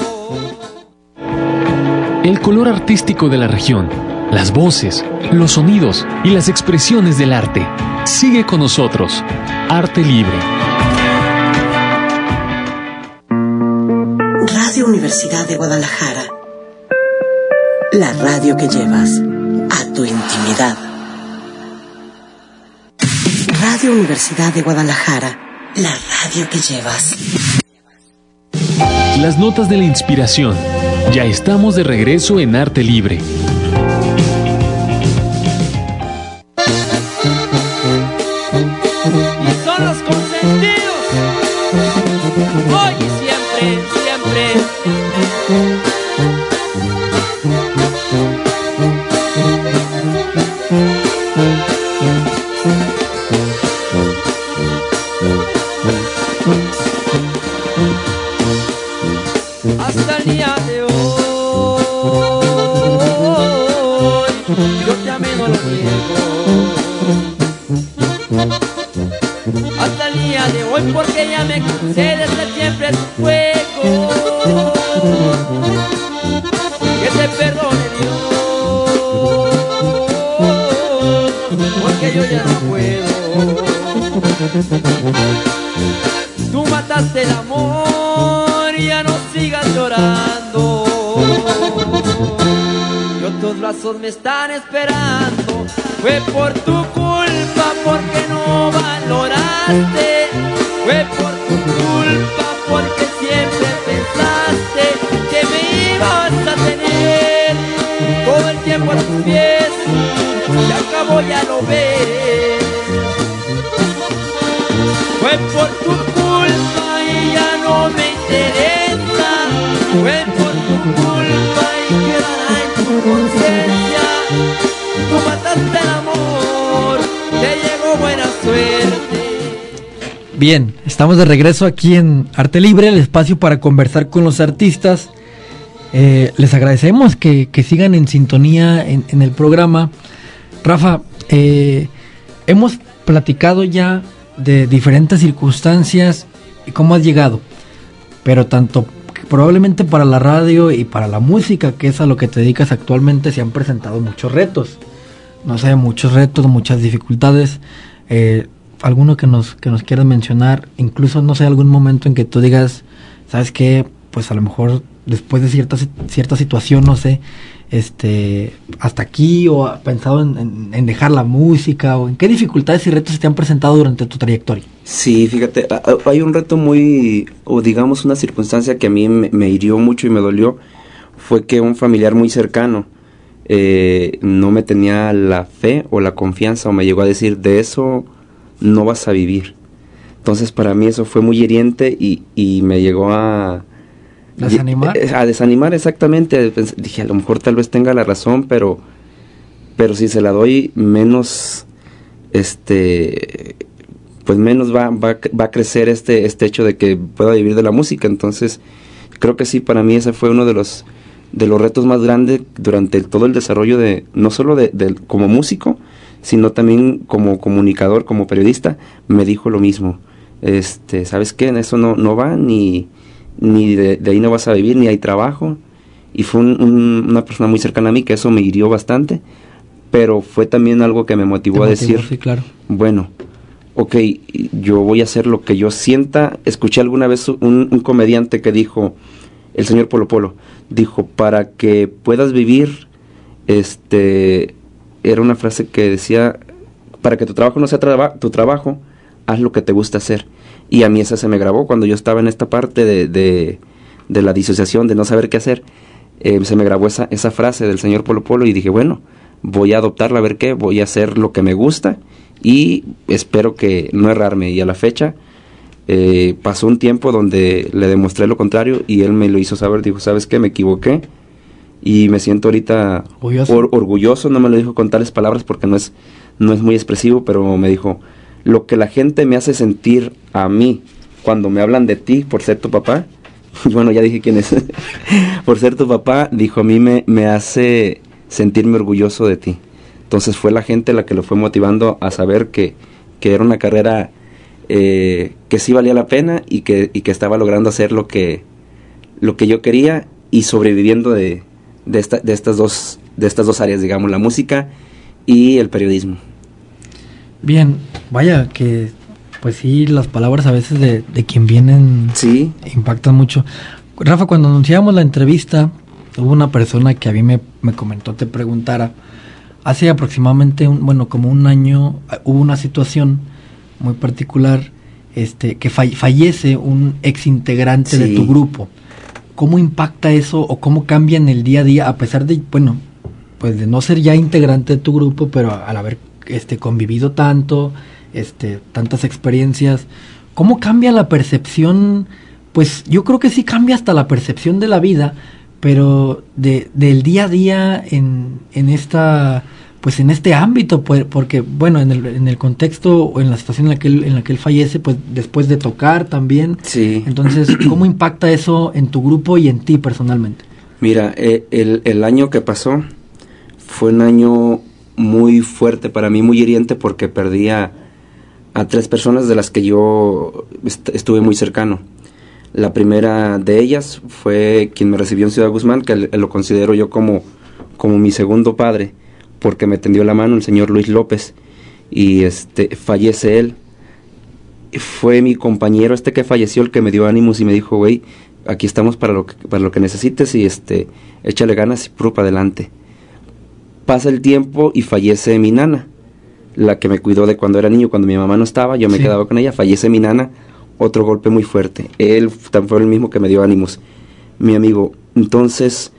El color artístico de la región, las voces, los sonidos y las expresiones del arte. Sigue con nosotros, Arte Libre. Radio Universidad de Guadalajara. La radio que llevas a tu intimidad. Radio Universidad de Guadalajara. La radio que llevas. Las notas de la inspiración. Ya estamos de regreso en Arte Libre. Y son los consentidos. Hoy y siempre, siempre. hasta el día de hoy, porque ya me cansé de ser siempre tu fuego. Que te perdone Dios, porque yo ya no puedo. Tú mataste el amor, ya no sigas llorando. Y otros brazos me están esperando. Fue por tu culpa, porque no valoraste. Fue por tu culpa, porque siempre pensaste que me ibas a tener todo el tiempo a tus pies. Se acabó, ya lo ves. Fue por tu culpa y ya no me interesa. Fue por tu culpa y quedará en tu conciencia. Tú mataste el amor, te llegó buena suerte. Bien, estamos de regreso aquí en Arte Libre, el espacio para conversar con los artistas. Les agradecemos que sigan en sintonía en el programa. Rafa, hemos platicado ya de diferentes circunstancias y cómo has llegado, pero tanto probablemente para la radio y para la música, que es a lo que te dedicas actualmente, se han presentado muchos retos, no sé, muchos retos, muchas dificultades. Alguno que nos quieras mencionar, incluso, no sé, algún momento en que tú digas, ¿sabes qué? Pues a lo mejor después de cierta situación, no sé, hasta aquí, o ha pensado en dejar la música, o en qué dificultades y retos se te han presentado durante tu trayectoria. Sí, fíjate, hay un reto o digamos una circunstancia que a mí me hirió mucho y me dolió, fue que un familiar muy cercano no me tenía la fe o la confianza, o me llegó a decir, de eso no vas a vivir. Entonces para mí eso fue muy hiriente y me llegó a ¿desanimar? A desanimar, exactamente. Dije, a lo mejor tal vez tenga la razón, pero si se la doy, menos pues menos va a crecer este hecho de que pueda vivir de la música. Entonces creo que sí, para mí ese fue uno de los retos más grandes durante todo el desarrollo de, no solo de como músico, sino también como comunicador, como periodista. Me dijo lo mismo, ¿sabes qué? En eso no va, ni de ahí no vas a vivir, ni hay trabajo. Y fue una persona muy cercana a mí, que eso me hirió bastante, pero fue también algo que me motivó a decir, sí, claro. Bueno, ok, yo voy a hacer lo que yo sienta. Escuché alguna vez un comediante que dijo, el señor Polo Polo, dijo, para que puedas vivir, era una frase que decía, para que tu trabajo no sea tu trabajo, haz lo que te gusta hacer. Y a mí esa se me grabó cuando yo estaba en esta parte de la disociación, de no saber qué hacer. Se me grabó esa frase del señor Polo Polo y dije, bueno, voy a adoptarla, a ver qué, voy a hacer lo que me gusta y espero que no errarme. Y a la fecha pasó un tiempo donde le demostré lo contrario y él me lo hizo saber. Dijo, ¿sabes qué? Me equivoqué y me siento ahorita orgulloso. No me lo dijo con tales palabras porque no es muy expresivo, pero me dijo, lo que la gente me hace sentir a mí cuando me hablan de ti por ser tu papá, bueno, ya dije quién es, por ser tu papá, dijo, a mí me hace sentirme orgulloso de ti. Entonces fue la gente la que lo fue motivando a saber que era una carrera que sí valía la pena y que estaba logrando hacer lo que yo quería y sobreviviendo de estas dos áreas, digamos, la música y el periodismo. Bien, vaya que pues sí, las palabras a veces de quien vienen sí impactan mucho. Rafa, cuando anunciamos la entrevista, hubo una persona que a mí me comentó, te preguntara, hace aproximadamente como un año hubo una situación muy particular, que fallece un ex integrante de tu grupo. ¿Cómo impacta eso o cómo cambia en el día a día, a pesar de, pues de no ser ya integrante de tu grupo, pero al haber convivido tanto, tantas experiencias, cómo cambia la percepción? Pues yo creo que sí cambia hasta la percepción de la vida, pero del día a día en este ámbito, porque bueno, en el contexto o en la situación en la que él fallece, pues después de tocar también. Sí. Entonces, ¿cómo impacta eso en tu grupo y en ti personalmente? Mira, el año que pasó fue un año muy fuerte para mí, muy hiriente, porque perdí a a 3 personas de las que yo estuve muy cercano. La primera de ellas fue quien me recibió en Ciudad Guzmán, que lo considero yo como mi segundo padre, porque me tendió la mano el señor Luis López, y fallece él. Fue mi compañero que falleció el que me dio ánimos y me dijo, güey, aquí estamos para lo que necesites, y échale ganas y puro para adelante. Pasa el tiempo y fallece mi nana, la que me cuidó de cuando era niño, cuando mi mamá no estaba, yo me quedaba con ella. Fallece mi nana, otro golpe muy fuerte. Él fue el mismo que me dio ánimos, mi amigo. Entonces,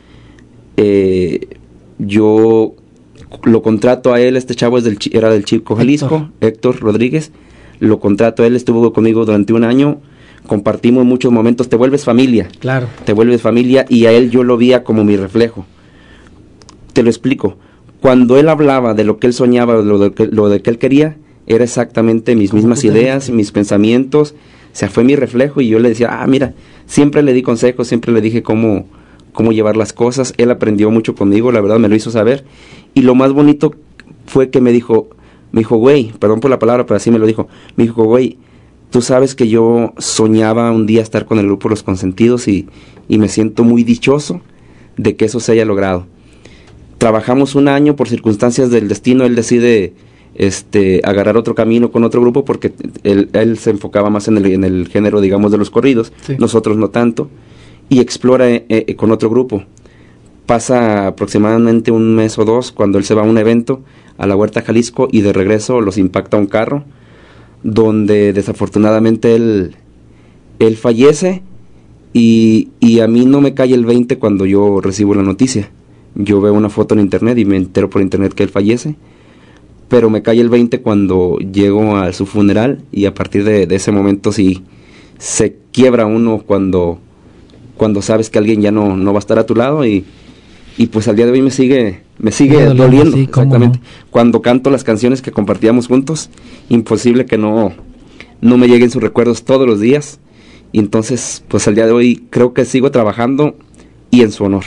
yo lo contrato a él. Este chavo era del Chico, Jalisco, Héctor Rodríguez. Lo contrato a él, estuvo conmigo durante 1 año. Compartimos muchos momentos. Te vuelves familia. Claro. Te vuelves familia, y a él yo lo veía como mi reflejo. Te lo explico. Cuando él hablaba de lo que él soñaba, lo de que él quería, era exactamente mis mismas ideas, mis pensamientos. O sea, fue mi reflejo, y yo le decía, mira, siempre le di consejos, siempre le dije cómo llevar las cosas. Él aprendió mucho conmigo, la verdad me lo hizo saber. Y lo más bonito fue que me dijo, güey, perdón por la palabra, pero así me lo dijo. Me dijo, güey, tú sabes que yo soñaba un día estar con el grupo Los Consentidos, y me siento muy dichoso de que eso se haya logrado. Trabajamos 1 año, por circunstancias del destino, él decide agarrar otro camino con otro grupo, porque él se enfocaba más en el género, digamos, de los corridos, sí. Nosotros no tanto, y explora con otro grupo. Pasa aproximadamente 1 mes o 2 cuando él se va a un evento a la Huerta Jalisco, y de regreso los impacta un carro, donde desafortunadamente él fallece, y a mí no me cae el 20 cuando yo recibo la noticia. Yo veo una foto en internet y me entero por internet que él fallece, pero me cae el 20 cuando llego a su funeral, y a partir de ese momento sí se quiebra uno cuando sabes que alguien ya no va a estar a tu lado, y pues al día de hoy me sigue doliendo, sí, exactamente. No. Cuando canto las canciones que compartíamos juntos, imposible que no me lleguen sus recuerdos todos los días, y entonces pues al día de hoy creo que sigo trabajando, y en su honor.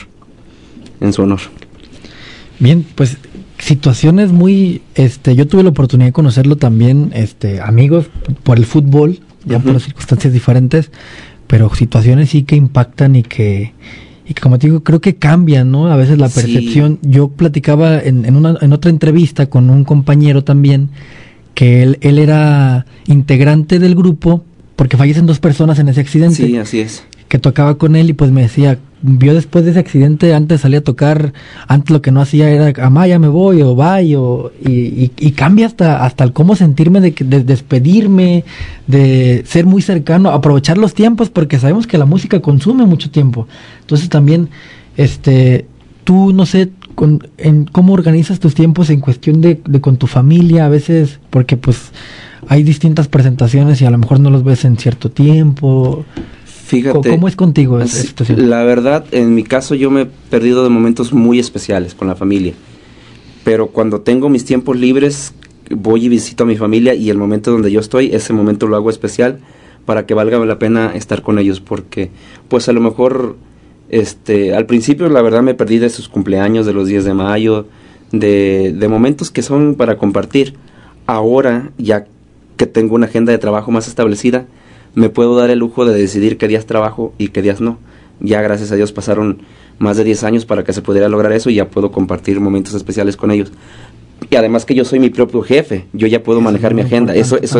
Bien, pues situaciones muy, yo tuve la oportunidad de conocerlo también, amigos por el fútbol, ya por circunstancias diferentes, pero situaciones sí que impactan y que como te digo, creo que cambian, ¿no? A veces la percepción. Sí. Yo platicaba en otra entrevista con un compañero también, que él era integrante del grupo, porque fallecen 2 personas en ese accidente. Sí, así es. Que tocaba con él, y pues me decía, vio después de ese accidente, antes salía a tocar, antes lo que no hacía era, ya me voy, o bye, y cambia hasta el cómo sentirme, de despedirme, de ser muy cercano, aprovechar los tiempos, porque sabemos que la música consume mucho tiempo. Entonces también, tú, no sé, cómo organizas tus tiempos en cuestión de con tu familia, a veces, porque pues hay distintas presentaciones y a lo mejor no los ves en cierto tiempo. Fíjate, ¿cómo es contigo esa situación? La verdad, en mi caso yo me he perdido de momentos muy especiales con la familia, pero cuando tengo mis tiempos libres voy y visito a mi familia, y el momento donde yo estoy, ese momento lo hago especial para que valga la pena estar con ellos, porque pues a lo mejor al principio la verdad me perdí de sus cumpleaños, de los 10 de mayo, de momentos que son para compartir. Ahora, ya que tengo una agenda de trabajo más establecida, me puedo dar el lujo de decidir qué días trabajo y qué días no. Ya gracias a Dios pasaron más de 10 años para que se pudiera lograr eso, y ya puedo compartir momentos especiales con ellos. Y además que yo soy mi propio jefe, yo ya puedo manejar mi agenda. Eso es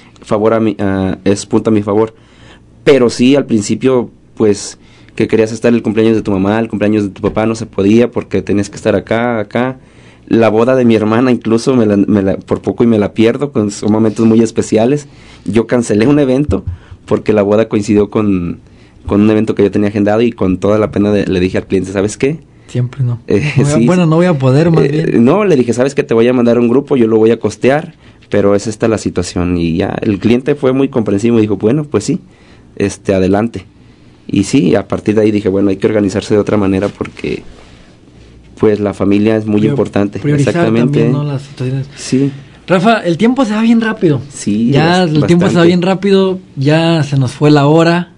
es punto a mi favor. Pero sí, al principio, pues, que querías estar en el cumpleaños de tu mamá, el cumpleaños de tu papá, no se podía porque tenías que estar acá. La boda de mi hermana incluso por poco y me la pierdo, son momentos muy especiales. Yo cancelé un evento porque la boda coincidió con un evento que yo tenía agendado, y con toda la pena le dije al cliente, ¿sabes qué? Siempre no. Sí, no voy a poder, más bien. No, le dije, ¿sabes qué? Te voy a mandar un grupo, yo lo voy a costear, pero es esta la situación. Y ya, el cliente fue muy comprensivo y dijo, bueno, pues sí, adelante. Y sí, a partir de ahí dije, bueno, hay que organizarse de otra manera, porque pues la familia es muy importante. Priorizar exactamente. También, ¿no? Las situaciones. Sí. Rafa, el tiempo se va bien rápido. Sí, ya el tiempo se va bien rápido, ya se nos fue la hora.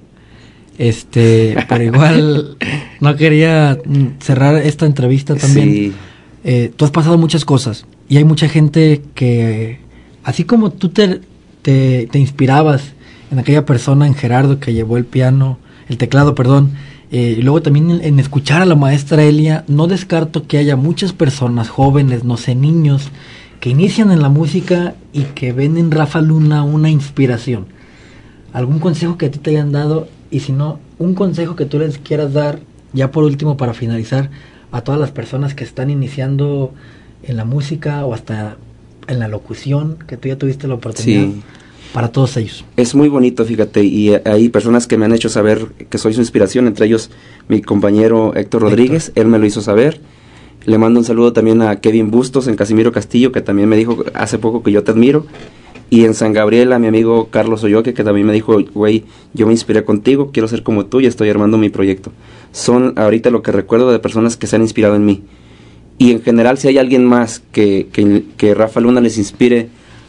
Pero igual no quería cerrar esta entrevista también. Sí. Tú has pasado muchas cosas, y hay mucha gente que, así como tú te te inspirabas en aquella persona, en Gerardo, que llevó el teclado, y luego también en escuchar a la maestra Elia, no descarto que haya muchas personas, jóvenes, no sé, niños, que inician en la música y que ven en Rafa Luna una inspiración. ¿Algún consejo que a ti te hayan dado? Y si no, un consejo que tú les quieras dar, ya por último, para finalizar, a todas las personas que están iniciando en la música o hasta en la locución, que tú ya tuviste la oportunidad. Sí. Para todos ellos. Es muy bonito, fíjate, y hay personas que me han hecho saber que soy su inspiración, entre ellos mi compañero Héctor Rodríguez, él me lo hizo saber. Le mando un saludo también a Kevin Bustos en Casimiro Castillo, que también me dijo hace poco que yo te admiro. Y en San Gabriel a mi amigo Carlos Oyoque, que también me dijo, güey, yo me inspiré contigo, quiero ser como tú y estoy armando mi proyecto. Son ahorita lo que recuerdo de personas que se han inspirado en mí. Y en general, si hay alguien más que Rafa Luna les inspire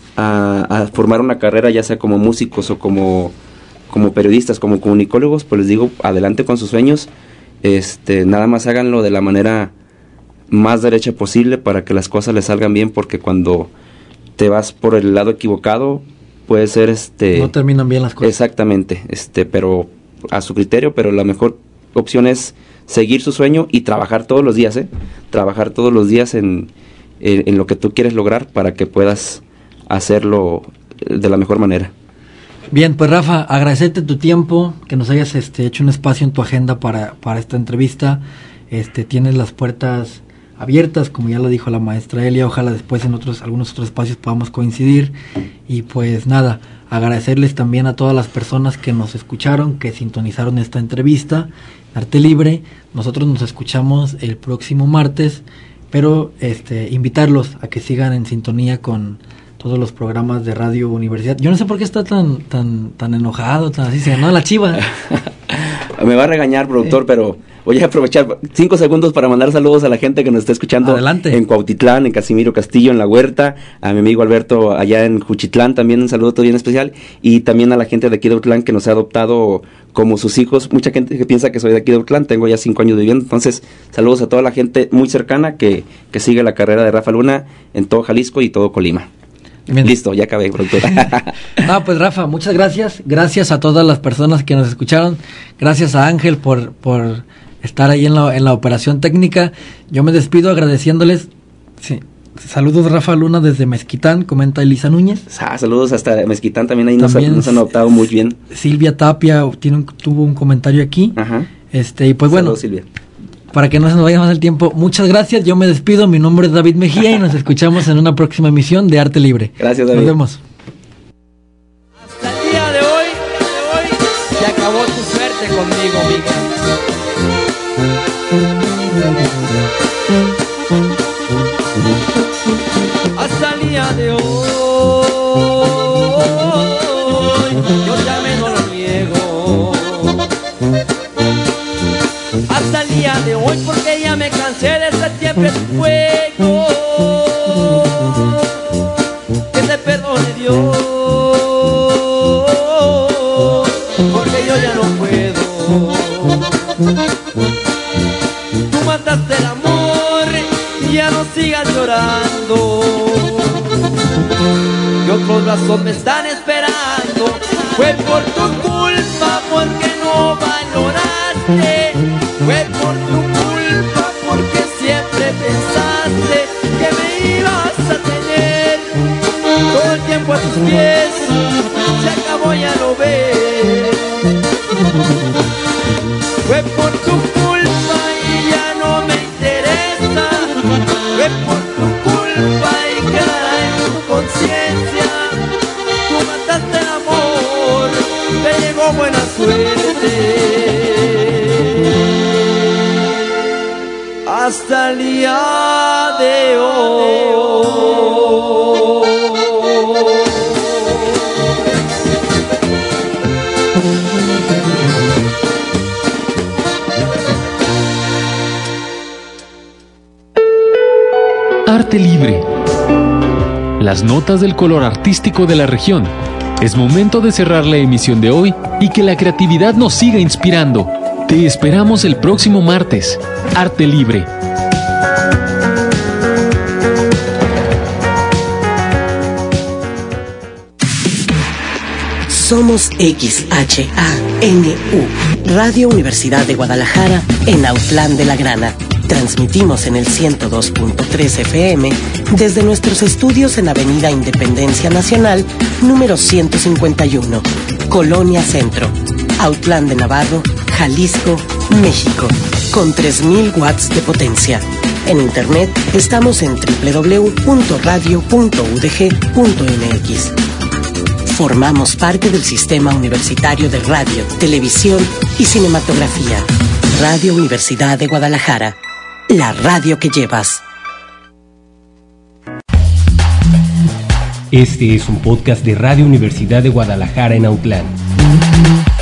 a formar una carrera, ya sea como músicos o como periodistas, como comunicólogos, pues les digo, adelante con sus sueños, nada más háganlo de la manera más derecha posible para que las cosas les salgan bien, porque cuando te vas por el lado equivocado, puede ser no terminan bien las cosas. Exactamente, pero a su criterio, pero la mejor opción es seguir su sueño y trabajar todos los días, trabajar todos los días en lo que tú quieres lograr para que puedas hacerlo de la mejor manera. Bien, pues Rafa, agradecerte tu tiempo, que nos hayas hecho un espacio en tu agenda para esta entrevista. Tienes las puertas abiertas, como ya lo dijo la maestra Elia. Ojalá después en algunos otros espacios podamos coincidir. Y pues nada, agradecerles también a todas las personas que nos escucharon, que sintonizaron esta entrevista. Arte Libre, nosotros nos escuchamos el próximo martes, pero invitarlos a que sigan en sintonía con todos los programas de Radio Universidad. Yo no sé por qué está tan enojado, tan así, se ganó la chiva. Me va a regañar, productor, pero voy a aprovechar 5 segundos para mandar saludos a la gente que nos está escuchando. Adelante. En Cuautitlán, en Casimiro Castillo, en La Huerta, a mi amigo Alberto allá en Juchitlán, también un saludo bien especial, y también a la gente de aquí de Autlán que nos ha adoptado como sus hijos. Mucha gente que piensa que soy de aquí de Autlán, tengo ya 5 años viviendo, entonces saludos a toda la gente muy cercana que sigue la carrera de Rafa Luna en todo Jalisco y todo Colima. Bien. Listo, ya acabé, productor. No, pues Rafa, muchas gracias. Gracias a todas las personas que nos escucharon. Gracias a Ángel por estar ahí en la operación técnica. Yo me despido agradeciéndoles. Sí. Saludos, Rafa Luna, desde Mezquitán, comenta Elisa Núñez. Saludos hasta Mezquitán, también ahí nos han adoptado muy bien. Silvia Tapia tuvo un comentario aquí. Ajá. Y pues bueno. Saludos, Silvia. Para que no se nos vaya más el tiempo, muchas gracias, yo me despido, mi nombre es David Mejía y nos escuchamos en una próxima emisión de Arte Libre. Gracias, David. Nos vemos. Hasta el día de hoy, se acabó tu suerte conmigo, Miguel. Hasta el día de hoy, yo te amé, no lo niego. Hasta el día de hoy, porque ya me cansé de ser siempre tu juego. Que te perdone Dios, porque yo ya no puedo. Tú mataste el amor y ya no sigas llorando. Y otros brazos me están esperando. Fue por tu culpa, porque no valoraste. Fue por tu culpa, porque siempre pensaste que me ibas a tener todo el tiempo a tus pies. Se acabó, ya lo ves. Fue por tu culpa y ya no me interesa. Fue por tu culpa y quedará en tu conciencia. Tú mataste el amor, te llegó buena suerte. Hasta el día de hoy. Arte Libre. Las notas del color artístico de la región. Es momento de cerrar la emisión de hoy y que la creatividad nos siga inspirando. Te esperamos el próximo martes. Arte Libre. Somos XHANU, Radio Universidad de Guadalajara, en Autlán de la Grana. Transmitimos en el 102.3 FM desde nuestros estudios en Avenida Independencia Nacional, número 151, Colonia Centro, Autlán de Navarro, Jalisco, México, con 3000 watts de potencia. En internet estamos en www.radio.udg.mx. Formamos parte del Sistema Universitario de Radio, Televisión y Cinematografía. Radio Universidad de Guadalajara, la radio que llevas. Este es un podcast de Radio Universidad de Guadalajara en Autlán.